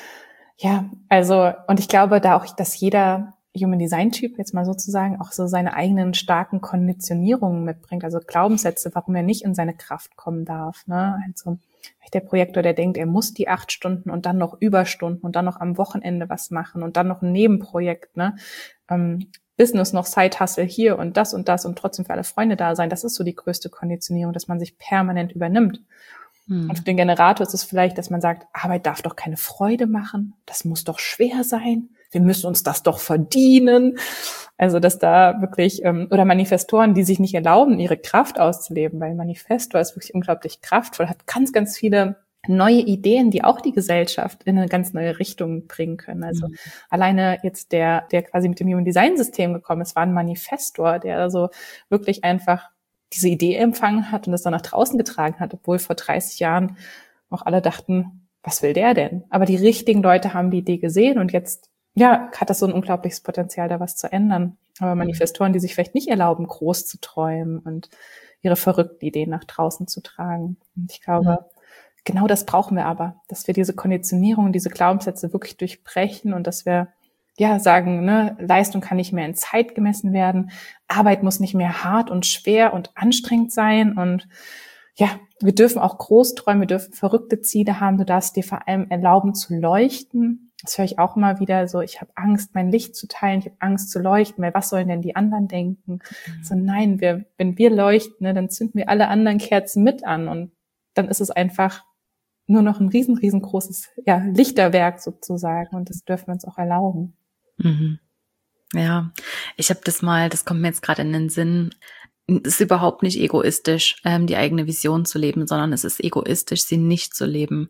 ja, also und ich glaube da auch, dass jeder Human Design Typ jetzt mal sozusagen auch so seine eigenen starken Konditionierungen mitbringt, also Glaubenssätze, warum er nicht in seine Kraft kommen darf, ne? Also der Projektor, der denkt, er muss die 8 Stunden und dann noch Überstunden und dann noch am Wochenende was machen und dann noch ein Nebenprojekt, ne? Business noch Side-Hustle hier und das und trotzdem für alle Freunde da sein. Das ist so die größte Konditionierung, dass man sich permanent übernimmt. Und für den Generator ist es vielleicht, dass man sagt, Arbeit darf doch keine Freude machen. Das muss doch schwer sein. Wir müssen uns das doch verdienen. Also, dass da wirklich, oder Manifestoren, die sich nicht erlauben, ihre Kraft auszuleben, weil Manifestor ist wirklich unglaublich kraftvoll, hat ganz, ganz viele neue Ideen, die auch die Gesellschaft in eine ganz neue Richtung bringen können. Also alleine jetzt der quasi mit dem Human Design System gekommen ist, war ein Manifestor, der so wirklich einfach diese Idee empfangen hat und das dann nach draußen getragen hat, obwohl vor 30 Jahren auch alle dachten, was will der denn? Aber die richtigen Leute haben die Idee gesehen und jetzt, ja, hat das so ein unglaubliches Potenzial, da was zu ändern. Aber Manifestoren, die sich vielleicht nicht erlauben, groß zu träumen und ihre verrückten Ideen nach draußen zu tragen. Und ich glaube, genau das brauchen wir aber, dass wir diese Konditionierung, diese Glaubenssätze wirklich durchbrechen und dass wir ja sagen, ne, Leistung kann nicht mehr in Zeit gemessen werden, Arbeit muss nicht mehr hart und schwer und anstrengend sein und ja, wir dürfen auch groß träumen, wir dürfen verrückte Ziele haben, du darfst dir vor allem erlauben zu leuchten. Das höre ich auch immer wieder so, ich habe Angst, mein Licht zu teilen, ich habe Angst zu leuchten, weil was sollen denn die anderen denken? So nein, wenn wir leuchten, ne, dann zünden wir alle anderen Kerzen mit an und dann ist es einfach nur noch ein riesengroßes Lichterwerk sozusagen und das dürfen wir uns auch erlauben. Mhm. Ja, ich habe das kommt mir jetzt gerade in den Sinn, es ist überhaupt nicht egoistisch, die eigene Vision zu leben, sondern es ist egoistisch, sie nicht zu leben,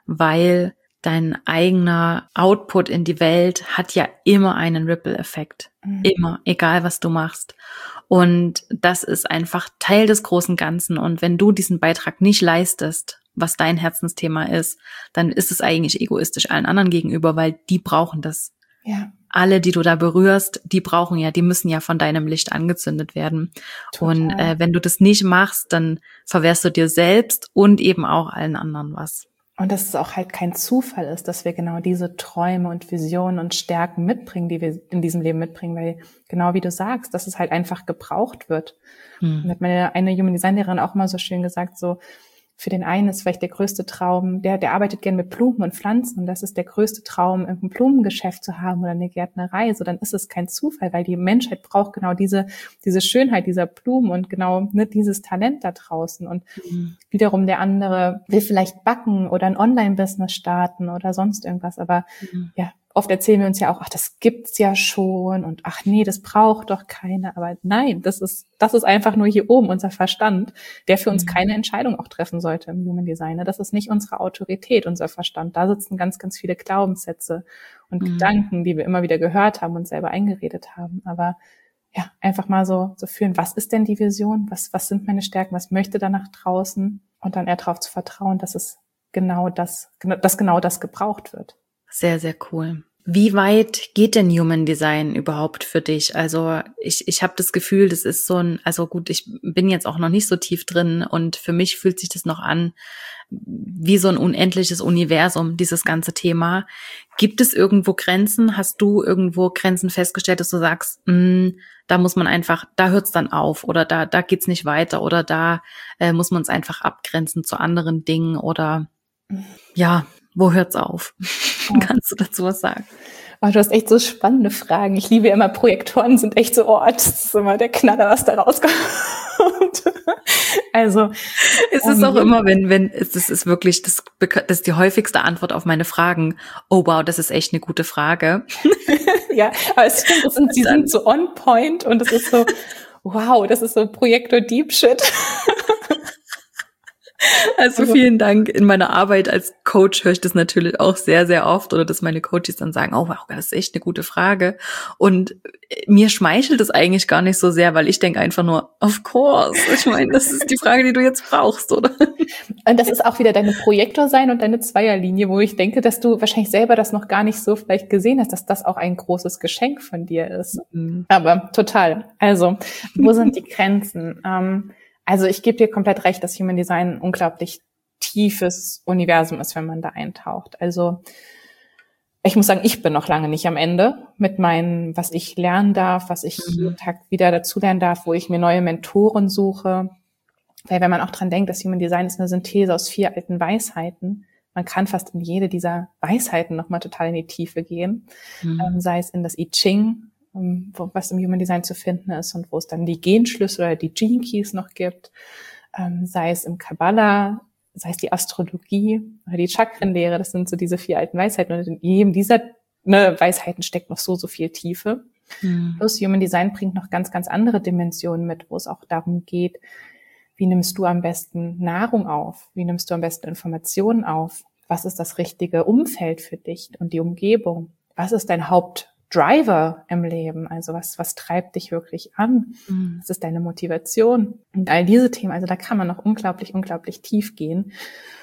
weil dein eigener Output in die Welt hat ja immer einen Ripple-Effekt. Immer, egal was du machst. Und das ist einfach Teil des großen Ganzen. Und wenn du diesen Beitrag nicht leistest, was dein Herzensthema ist, dann ist es eigentlich egoistisch allen anderen gegenüber, weil die brauchen das. Ja. Alle, die du da berührst, die müssen ja von deinem Licht angezündet werden. Total. Und wenn du das nicht machst, dann verwehrst du dir selbst und eben auch allen anderen was. Und dass es auch halt kein Zufall ist, dass wir genau diese Träume und Visionen und Stärken mitbringen, die wir in diesem Leben mitbringen, weil genau wie du sagst, dass es halt einfach gebraucht wird. Und hat meine eine Human Design Lehrerin auch mal so schön gesagt, so für den einen ist vielleicht der größte Traum, der arbeitet gern mit Blumen und Pflanzen und das ist der größte Traum, irgendein Blumengeschäft zu haben oder eine Gärtnerei. So, dann ist es kein Zufall, weil die Menschheit braucht genau diese Schönheit dieser Blumen und genau dieses Talent da draußen. Und wiederum der andere will vielleicht backen oder ein Online-Business starten oder sonst irgendwas. Aber ja, oft erzählen wir uns ja auch, ach, das gibt's ja schon und ach nee, das braucht doch keiner. Aber nein, das ist einfach nur hier oben unser Verstand, der für uns keine Entscheidung auch treffen sollte im Human Design. Das ist nicht unsere Autorität, unser Verstand. Da sitzen ganz, ganz viele Glaubenssätze und Gedanken, die wir immer wieder gehört haben und selber eingeredet haben. Aber ja, einfach mal so fühlen, was ist denn die Vision? Was sind meine Stärken? Was möchte da nach draußen? Und dann eher darauf zu vertrauen, dass es genau das gebraucht wird. Sehr, sehr cool. Wie weit geht denn Human Design überhaupt für dich? Also ich habe das Gefühl, das ist so also gut, ich bin jetzt auch noch nicht so tief drin und für mich fühlt sich das noch an wie so ein unendliches Universum, dieses ganze Thema. Gibt es irgendwo Grenzen? Hast du irgendwo Grenzen festgestellt, dass du sagst, da muss man einfach, da hört's dann auf oder da geht's nicht weiter oder da muss man es einfach abgrenzen zu anderen Dingen oder ja, wo hört's auf? Kannst du dazu was sagen? Oh, du hast echt so spannende Fragen. Ich liebe ja immer Projektoren, sind echt so, oh, das ist immer der Knaller, was da rauskommt. Also es ist auch immer, wenn es ist wirklich das ist die häufigste Antwort auf meine Fragen. Oh wow, das ist echt eine gute Frage. Ja, aber es stimmt, sie sind so on point und es ist so, wow, das ist so Projektor Deep Shit. Also vielen Dank. In meiner Arbeit als Coach höre ich das natürlich auch sehr, sehr oft, oder dass meine Coaches dann sagen, oh wow, das ist echt eine gute Frage. Und mir schmeichelt es eigentlich gar nicht so sehr, weil ich denke einfach nur, of course. Ich meine, das ist die Frage, die du jetzt brauchst, oder? Und das ist auch wieder deine Projektor sein und deine Zweierlinie, wo ich denke, dass du wahrscheinlich selber das noch gar nicht so vielleicht gesehen hast, dass das auch ein großes Geschenk von dir ist. Mhm. Aber total. Also, wo sind die Grenzen? Also ich gebe dir komplett recht, dass Human Design ein unglaublich tiefes Universum ist, wenn man da eintaucht. Also ich muss sagen, ich bin noch lange nicht am Ende mit meinen, was ich lernen darf, was ich jeden Tag wieder dazulernen darf, wo ich mir neue Mentoren suche. Weil wenn man auch dran denkt, dass Human Design ist eine Synthese aus 4 alten Weisheiten, man kann fast in jede dieser Weisheiten nochmal total in die Tiefe gehen, sei es in das I Ching, was im Human Design zu finden ist und wo es dann die Genschlüssel oder die Gene Keys noch gibt, sei es im Kabbalah, sei es die Astrologie oder die Chakrenlehre, das sind so diese 4 alten Weisheiten und in jedem dieser Weisheiten steckt noch so viel Tiefe. Plus Human Design bringt noch ganz, ganz andere Dimensionen mit, wo es auch darum geht, wie nimmst du am besten Nahrung auf, wie nimmst du am besten Informationen auf, was ist das richtige Umfeld für dich und die Umgebung, was ist dein Hauptdriver im Leben, also was treibt dich wirklich an? Was ist deine Motivation? Und all diese Themen, also da kann man noch unglaublich, unglaublich tief gehen.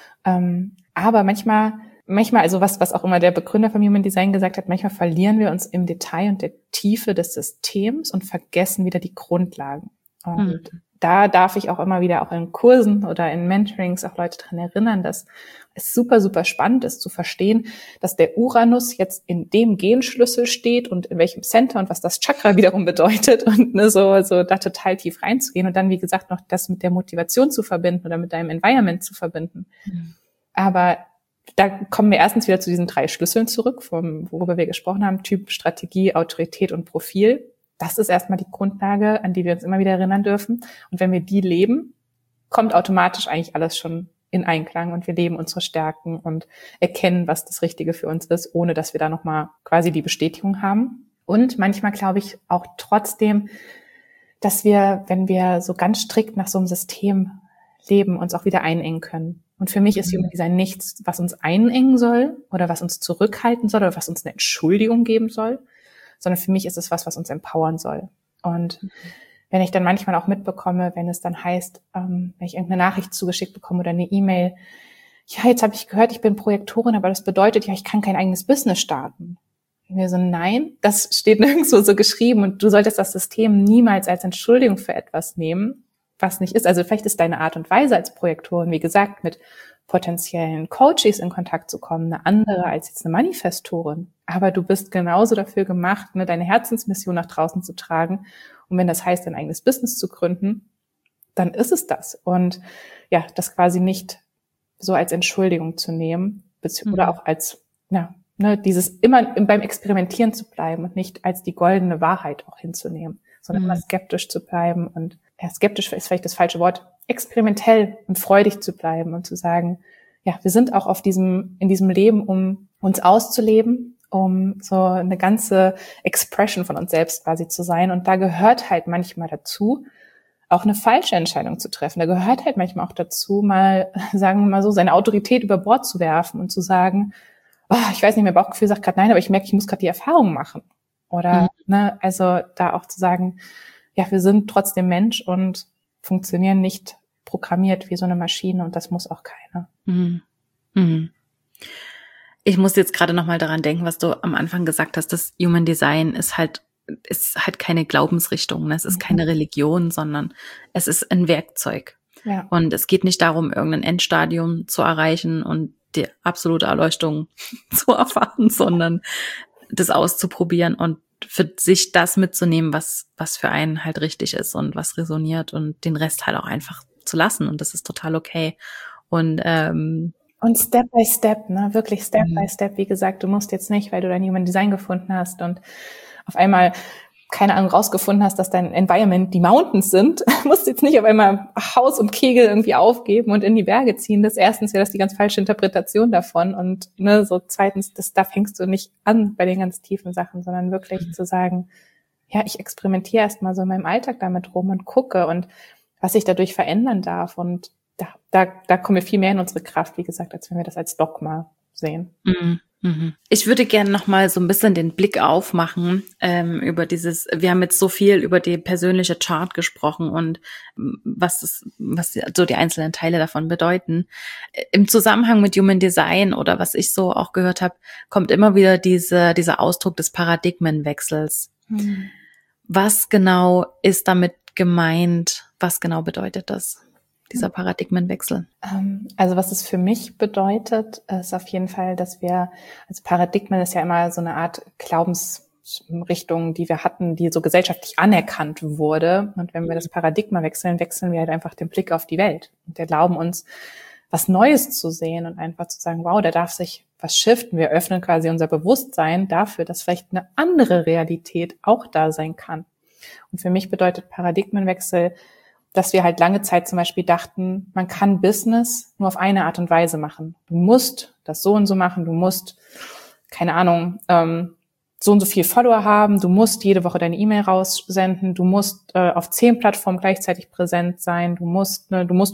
Aber manchmal, also was auch immer der Begründer vom Human Design gesagt hat, manchmal verlieren wir uns im Detail und der Tiefe des Systems und vergessen wieder die Grundlagen. Und da darf ich auch immer wieder auch in Kursen oder in Mentorings auch Leute dran erinnern, dass es super, super spannend ist zu verstehen, dass der Uranus jetzt in dem Genschlüssel steht und in welchem Center und was das Chakra wiederum bedeutet und so da total tief reinzugehen und dann, wie gesagt, noch das mit der Motivation zu verbinden oder mit deinem Environment zu verbinden. Aber da kommen wir erstens wieder zu diesen 3 Schlüsseln zurück, worüber wir gesprochen haben, Typ, Strategie, Autorität und Profil. Das ist erstmal die Grundlage, an die wir uns immer wieder erinnern dürfen. Und wenn wir die leben, kommt automatisch eigentlich alles schon in Einklang und wir leben unsere Stärken und erkennen, was das Richtige für uns ist, ohne dass wir da nochmal quasi die Bestätigung haben. Und manchmal glaube ich auch trotzdem, dass wir, wenn wir so ganz strikt nach so einem System leben, uns auch wieder einengen können. Und für mich ist Human Design nichts, was uns einengen soll oder was uns zurückhalten soll oder was uns eine Entschuldigung geben soll, sondern für mich ist es was empowern soll. Und wenn ich dann manchmal auch mitbekomme, wenn es dann heißt, wenn ich irgendeine Nachricht zugeschickt bekomme oder eine E-Mail, ja, jetzt habe ich gehört, ich bin Projektorin, aber das bedeutet ja, ich kann kein eigenes Business starten. Und wir so, nein, das steht nirgendwo so geschrieben und du solltest das System niemals als Entschuldigung für etwas nehmen, was nicht ist. Also vielleicht ist deine Art und Weise als Projektorin, wie gesagt, mit potenziellen Coaches in Kontakt zu kommen, eine andere als jetzt eine Manifestorin. Aber du bist genauso dafür gemacht, deine Herzensmission nach draußen zu tragen. Und wenn das heißt, ein eigenes Business zu gründen, dann ist es das. Und ja, das quasi nicht so als Entschuldigung zu nehmen, oder auch als, dieses immer beim Experimentieren zu bleiben und nicht als die goldene Wahrheit auch hinzunehmen, sondern immer skeptisch zu bleiben und skeptisch ist vielleicht das falsche Wort, experimentell und freudig zu bleiben und zu sagen, ja, wir sind auch in diesem Leben, um uns auszuleben, um so eine ganze Expression von uns selbst quasi zu sein. Und da gehört halt manchmal dazu, auch eine falsche Entscheidung zu treffen. Da gehört halt manchmal auch dazu, mal, sagen wir mal so, seine Autorität über Bord zu werfen und zu sagen, ich weiß nicht, mein Bauchgefühl sagt gerade nein, aber ich merke, ich muss gerade die Erfahrung machen. Oder, also da auch zu sagen, ja, wir sind trotzdem Mensch und funktionieren nicht programmiert wie so eine Maschine und das muss auch keiner. Ich muss jetzt gerade nochmal daran denken, was du am Anfang gesagt hast, das Human Design ist halt keine Glaubensrichtung, ne? Es ist keine Religion, sondern es ist ein Werkzeug. Ja. Und es geht nicht darum, irgendein Endstadium zu erreichen und die absolute Erleuchtung zu erfahren, sondern das auszuprobieren und für sich das mitzunehmen, was für einen halt richtig ist und was resoniert und den Rest halt auch einfach zu lassen. Und das ist total okay. Und Und Step by Step, ne, wirklich Step by Step. Wie gesagt, du musst jetzt nicht, weil du dein Human Design gefunden hast und auf einmal, keine Ahnung, rausgefunden hast, dass dein Environment die Mountains sind, musst jetzt nicht auf einmal Haus und Kegel irgendwie aufgeben und in die Berge ziehen. Das erstens wäre das die ganz falsche Interpretation davon und ne, so zweitens, da fängst du nicht an bei den ganz tiefen Sachen, sondern wirklich zu sagen, ja, ich experimentiere erstmal so in meinem Alltag damit rum und gucke und was ich dadurch verändern darf und da kommen wir viel mehr in unsere Kraft, wie gesagt, als wenn wir das als Dogma sehen. Ich würde gerne noch mal so ein bisschen den Blick aufmachen über wir haben jetzt so viel über die persönliche Chart gesprochen und was so die einzelnen Teile davon bedeuten. Im Zusammenhang mit Human Design oder was ich so auch gehört habe, kommt immer wieder dieser Ausdruck des Paradigmenwechsels. Was genau ist damit gemeint? Was genau bedeutet das? Dieser Paradigmenwechsel? Also was es für mich bedeutet, ist auf jeden Fall, dass also Paradigmen ist ja immer so eine Art Glaubensrichtung, die wir hatten, die so gesellschaftlich anerkannt wurde. Und wenn wir das Paradigma wechseln, wechseln wir halt einfach den Blick auf die Welt und erlauben uns, was Neues zu sehen und einfach zu sagen, wow, da darf sich was shiften. Wir öffnen quasi unser Bewusstsein dafür, dass vielleicht eine andere Realität auch da sein kann. Und für mich bedeutet Paradigmenwechsel, dass wir halt lange Zeit zum Beispiel dachten, man kann Business nur auf eine Art und Weise machen. Du musst das so und so machen, du musst, keine Ahnung, so und so viel Follower haben, du musst jede Woche deine E-Mail raussenden, du musst auf 10 Plattformen gleichzeitig präsent sein, du musst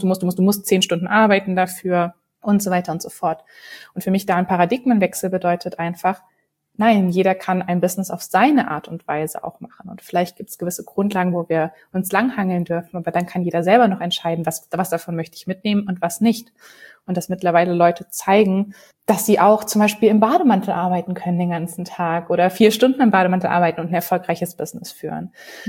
10 Stunden arbeiten dafür und so weiter und so fort. Und für mich da ein Paradigmenwechsel bedeutet einfach, nein, jeder kann ein Business auf seine Art und Weise auch machen. Und vielleicht gibt es gewisse Grundlagen, wo wir uns langhangeln dürfen, aber dann kann jeder selber noch entscheiden, was davon möchte ich mitnehmen und was nicht. Und dass mittlerweile Leute zeigen, dass sie auch zum Beispiel im Bademantel arbeiten können den ganzen Tag oder 4 Stunden im Bademantel arbeiten und ein erfolgreiches Business führen.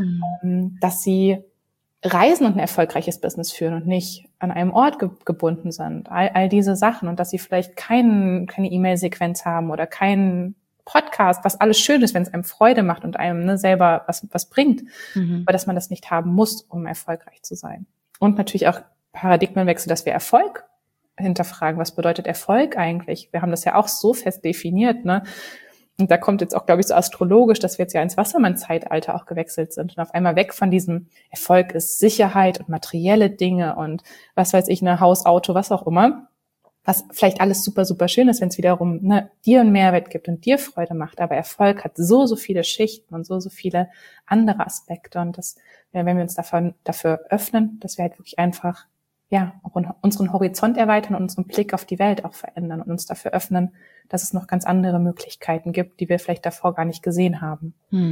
Dass sie reisen und ein erfolgreiches Business führen und nicht an einem Ort gebunden sind. All diese Sachen und dass sie vielleicht keine E-Mail-Sequenz haben oder keinen Podcast, was alles schön ist, wenn es einem Freude macht und einem selber was bringt, aber dass man das nicht haben muss, um erfolgreich zu sein. Und natürlich auch Paradigmenwechsel, dass wir Erfolg hinterfragen. Was bedeutet Erfolg eigentlich? Wir haben das ja auch so fest definiert, ne? Und da kommt jetzt auch, glaube ich, so astrologisch, dass wir jetzt ja ins Wassermann-Zeitalter auch gewechselt sind und auf einmal weg von diesem Erfolg ist Sicherheit und materielle Dinge und was weiß ich, ne, Haus, Auto, was auch immer, was vielleicht alles super, super schön ist, wenn es wiederum dir einen Mehrwert gibt und dir Freude macht. Aber Erfolg hat so viele Schichten und so viele andere Aspekte. Und das, wenn wir uns dafür öffnen, dass wir halt wirklich einfach auch unseren Horizont erweitern und unseren Blick auf die Welt auch verändern und uns dafür öffnen, dass es noch ganz andere Möglichkeiten gibt, die wir vielleicht davor gar nicht gesehen haben.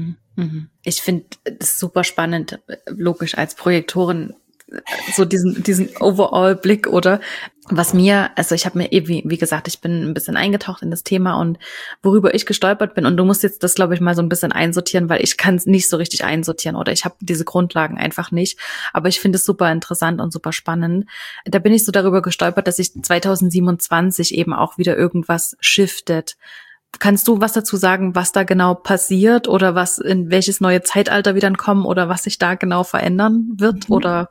Ich finde das super spannend, logisch als Projektorin, so diesen Overall-Blick oder was mir, also ich habe mir wie gesagt, ich bin ein bisschen eingetaucht in das Thema und worüber ich gestolpert bin und du musst jetzt das, glaube ich, mal so ein bisschen einsortieren, weil ich kann es nicht so richtig einsortieren oder ich habe diese Grundlagen einfach nicht, aber ich finde es super interessant und super spannend. Da bin ich so darüber gestolpert, dass sich 2027 eben auch wieder irgendwas shiftet. Kannst du was dazu sagen, was da genau passiert oder in welches neue Zeitalter wir dann kommen oder was sich da genau verändern wird oder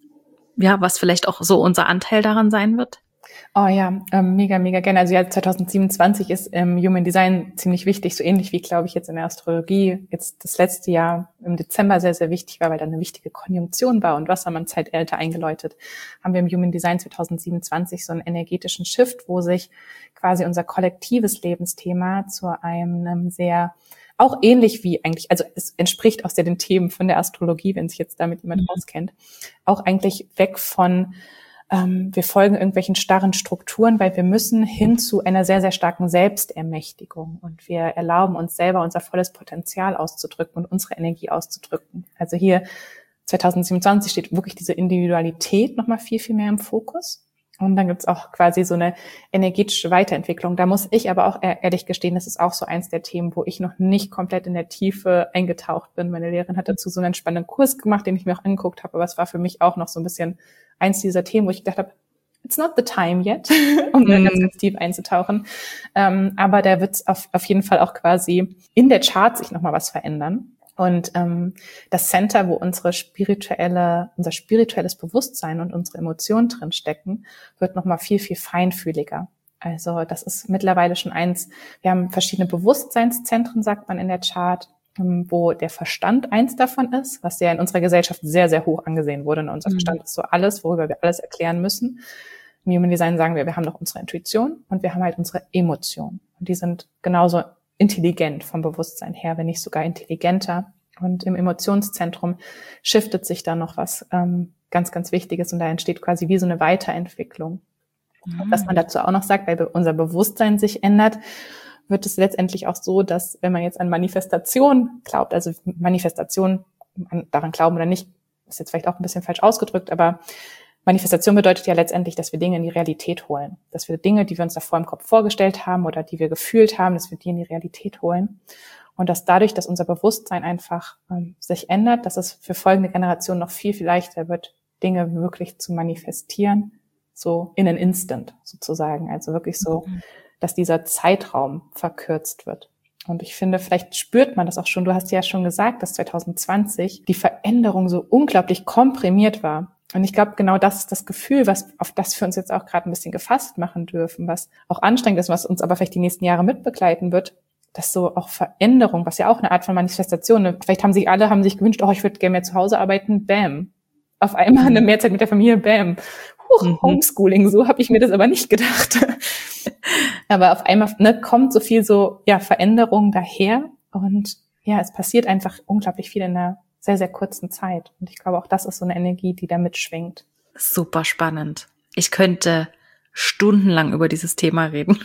ja, was vielleicht auch so unser Anteil daran sein wird? Oh ja, mega, mega gerne. Also ja, 2027 ist im Human Design ziemlich wichtig, so ähnlich wie, glaube ich, jetzt in der Astrologie jetzt das letzte Jahr im Dezember sehr, sehr wichtig war, weil da eine wichtige Konjunktion war und Wassermann-Zeitalter eingeläutet, haben wir im Human Design 2027 so einen energetischen Shift, wo sich quasi unser kollektives Lebensthema zu einem sehr auch ähnlich wie eigentlich, also es entspricht auch sehr den Themen von der Astrologie, wenn sich jetzt damit jemand auskennt, auch eigentlich weg von, wir folgen irgendwelchen starren Strukturen, weil wir müssen hin zu einer sehr, sehr starken Selbstermächtigung und wir erlauben uns selber unser volles Potenzial auszudrücken und unsere Energie auszudrücken. Also hier 2027 steht wirklich diese Individualität nochmal viel, viel mehr im Fokus. Und dann gibt's auch quasi so eine energetische Weiterentwicklung. Da muss ich aber auch ehrlich gestehen, das ist auch so eins der Themen, wo ich noch nicht komplett in der Tiefe eingetaucht bin. Meine Lehrerin hat dazu so einen spannenden Kurs gemacht, den ich mir auch angeguckt habe. Aber es war für mich auch noch so ein bisschen eins dieser Themen, wo ich gedacht habe, it's not the time yet, um da ganz, ganz tief einzutauchen. Aber da wird's auf jeden Fall auch quasi in der Chart sich nochmal was verändern. Und das Center, wo unser spirituelles Bewusstsein und unsere Emotionen drin stecken, wird nochmal viel, viel feinfühliger. Also das ist mittlerweile schon wir haben verschiedene Bewusstseinszentren, sagt man in der Chart, wo der Verstand eins davon ist, was ja in unserer Gesellschaft sehr, sehr hoch angesehen wurde. Und unser Verstand ist so alles, worüber wir alles erklären müssen. Im Human Design sagen wir haben noch unsere Intuition und wir haben halt unsere Emotionen. Und die sind genauso intelligent vom Bewusstsein her, wenn nicht sogar intelligenter. Und im Emotionszentrum shiftet sich da noch was ganz, ganz Wichtiges und da entsteht quasi wie so eine Weiterentwicklung. Und was man dazu auch noch sagt, weil unser Bewusstsein sich ändert, wird es letztendlich auch so, dass wenn man jetzt an Manifestation glaubt, also Manifestation, daran glauben oder nicht, ist jetzt vielleicht auch ein bisschen falsch ausgedrückt, aber Manifestation bedeutet ja letztendlich, dass wir Dinge in die Realität holen. Dass wir Dinge, die wir uns davor im Kopf vorgestellt haben oder die wir gefühlt haben, dass wir die in die Realität holen. Und dass dadurch, dass unser Bewusstsein einfach sich ändert, dass es für folgende Generationen noch viel, viel leichter wird, Dinge wirklich zu manifestieren, so in an instant sozusagen. Also wirklich so, dass dieser Zeitraum verkürzt wird. Und ich finde, vielleicht spürt man das auch schon. Du hast ja schon gesagt, dass 2020 die Veränderung so unglaublich komprimiert war. Und ich glaube, genau das ist das Gefühl, auf das wir uns jetzt auch gerade ein bisschen gefasst machen dürfen, was auch anstrengend ist, was uns aber vielleicht die nächsten Jahre mitbegleiten wird, dass so auch Veränderung, was ja auch eine Art von Manifestation ist. Vielleicht haben sich gewünscht, ich würde gerne mehr zu Hause arbeiten, bam. Auf einmal eine Mehrzeit mit der Familie, bam. Homeschooling, so habe ich mir das aber nicht gedacht. Aber auf einmal kommt so viel Veränderung daher und ja, es passiert einfach unglaublich viel in einer sehr, sehr kurzen Zeit. Und ich glaube, auch das ist so eine Energie, die da mitschwingt. Super spannend. Ich könnte stundenlang über dieses Thema reden.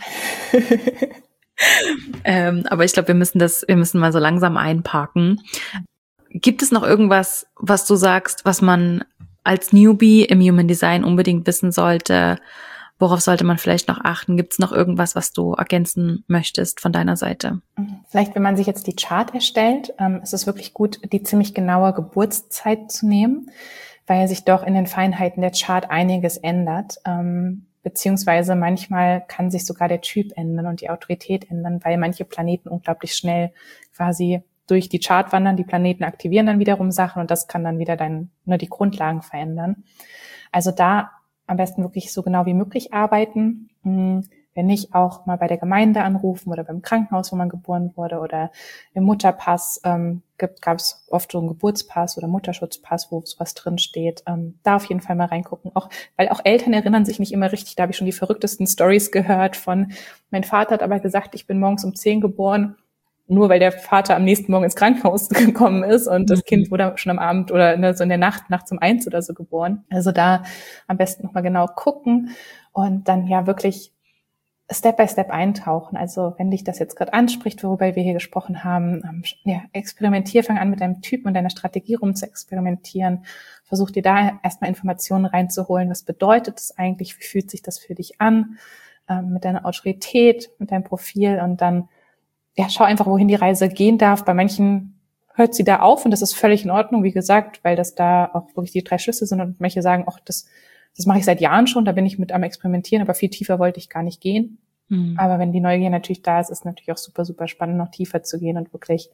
Aber ich glaube, wir müssen mal so langsam einparken. Gibt es noch irgendwas, was du sagst, was man als Newbie im Human Design unbedingt wissen sollte? Worauf sollte man vielleicht noch achten? Gibt es noch irgendwas, was du ergänzen möchtest von deiner Seite? Vielleicht, wenn man sich jetzt die Chart erstellt, ist es wirklich gut, die ziemlich genaue Geburtszeit zu nehmen, weil sich doch in den Feinheiten der Chart einiges ändert. Beziehungsweise manchmal kann sich sogar der Typ ändern und die Autorität ändern, weil manche Planeten unglaublich schnell quasi durch die Chart wandern. Die Planeten aktivieren dann wiederum Sachen und das kann dann wieder die Grundlagen verändern. Also da am besten wirklich so genau wie möglich arbeiten. Wenn nicht, auch mal bei der Gemeinde anrufen oder beim Krankenhaus, wo man geboren wurde, oder im Mutterpass gab es oft so einen Geburtspass oder Mutterschutzpass, wo sowas drin steht. Da auf jeden Fall mal reingucken. Weil auch Eltern erinnern sich nicht immer richtig. Da habe ich schon die verrücktesten Stories gehört mein Vater hat aber gesagt, ich bin morgens um 10 geboren, nur weil der Vater am nächsten Morgen ins Krankenhaus gekommen ist und das Kind wurde schon am Abend oder so in der nachts um 1 oder so geboren. Also da am besten nochmal genau gucken und dann ja wirklich Step by Step eintauchen. Also wenn dich das jetzt gerade anspricht, worüber wir hier gesprochen haben, experimentier, fang an mit deinem Typen und deiner Strategie rum zu experimentieren. Versuch dir da erstmal Informationen reinzuholen. Was bedeutet das eigentlich? Wie fühlt sich das für dich an? Mit deiner Autorität, mit deinem Profil und dann schau einfach, wohin die Reise gehen darf. Bei manchen hört sie da auf und das ist völlig in Ordnung, wie gesagt, weil das da auch wirklich die 3 Schlüsse sind und manche sagen, das mache ich seit Jahren schon, da bin ich mit am Experimentieren, aber viel tiefer wollte ich gar nicht gehen. Aber wenn die Neugier natürlich da ist, ist natürlich auch super, super spannend, noch tiefer zu gehen und wirklich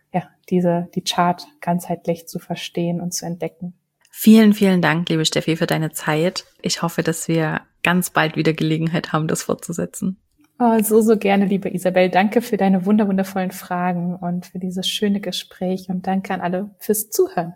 die Chart ganzheitlich zu verstehen und zu entdecken. Vielen, vielen Dank, liebe Steffi, für deine Zeit. Ich hoffe, dass wir ganz bald wieder Gelegenheit haben, das fortzusetzen. Oh, so gerne, liebe Isabel. Danke für deine wundervollen Fragen und für dieses schöne Gespräch und danke an alle fürs Zuhören.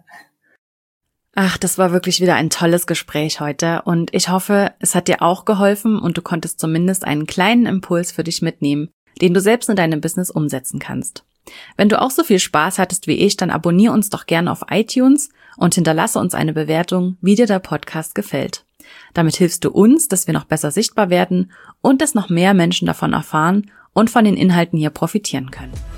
Ach, das war wirklich wieder ein tolles Gespräch heute und ich hoffe, es hat dir auch geholfen und du konntest zumindest einen kleinen Impuls für dich mitnehmen, den du selbst in deinem Business umsetzen kannst. Wenn du auch so viel Spaß hattest wie ich, dann abonniere uns doch gerne auf iTunes und hinterlasse uns eine Bewertung, wie dir der Podcast gefällt. Damit hilfst du uns, dass wir noch besser sichtbar werden und dass noch mehr Menschen davon erfahren und von den Inhalten hier profitieren können.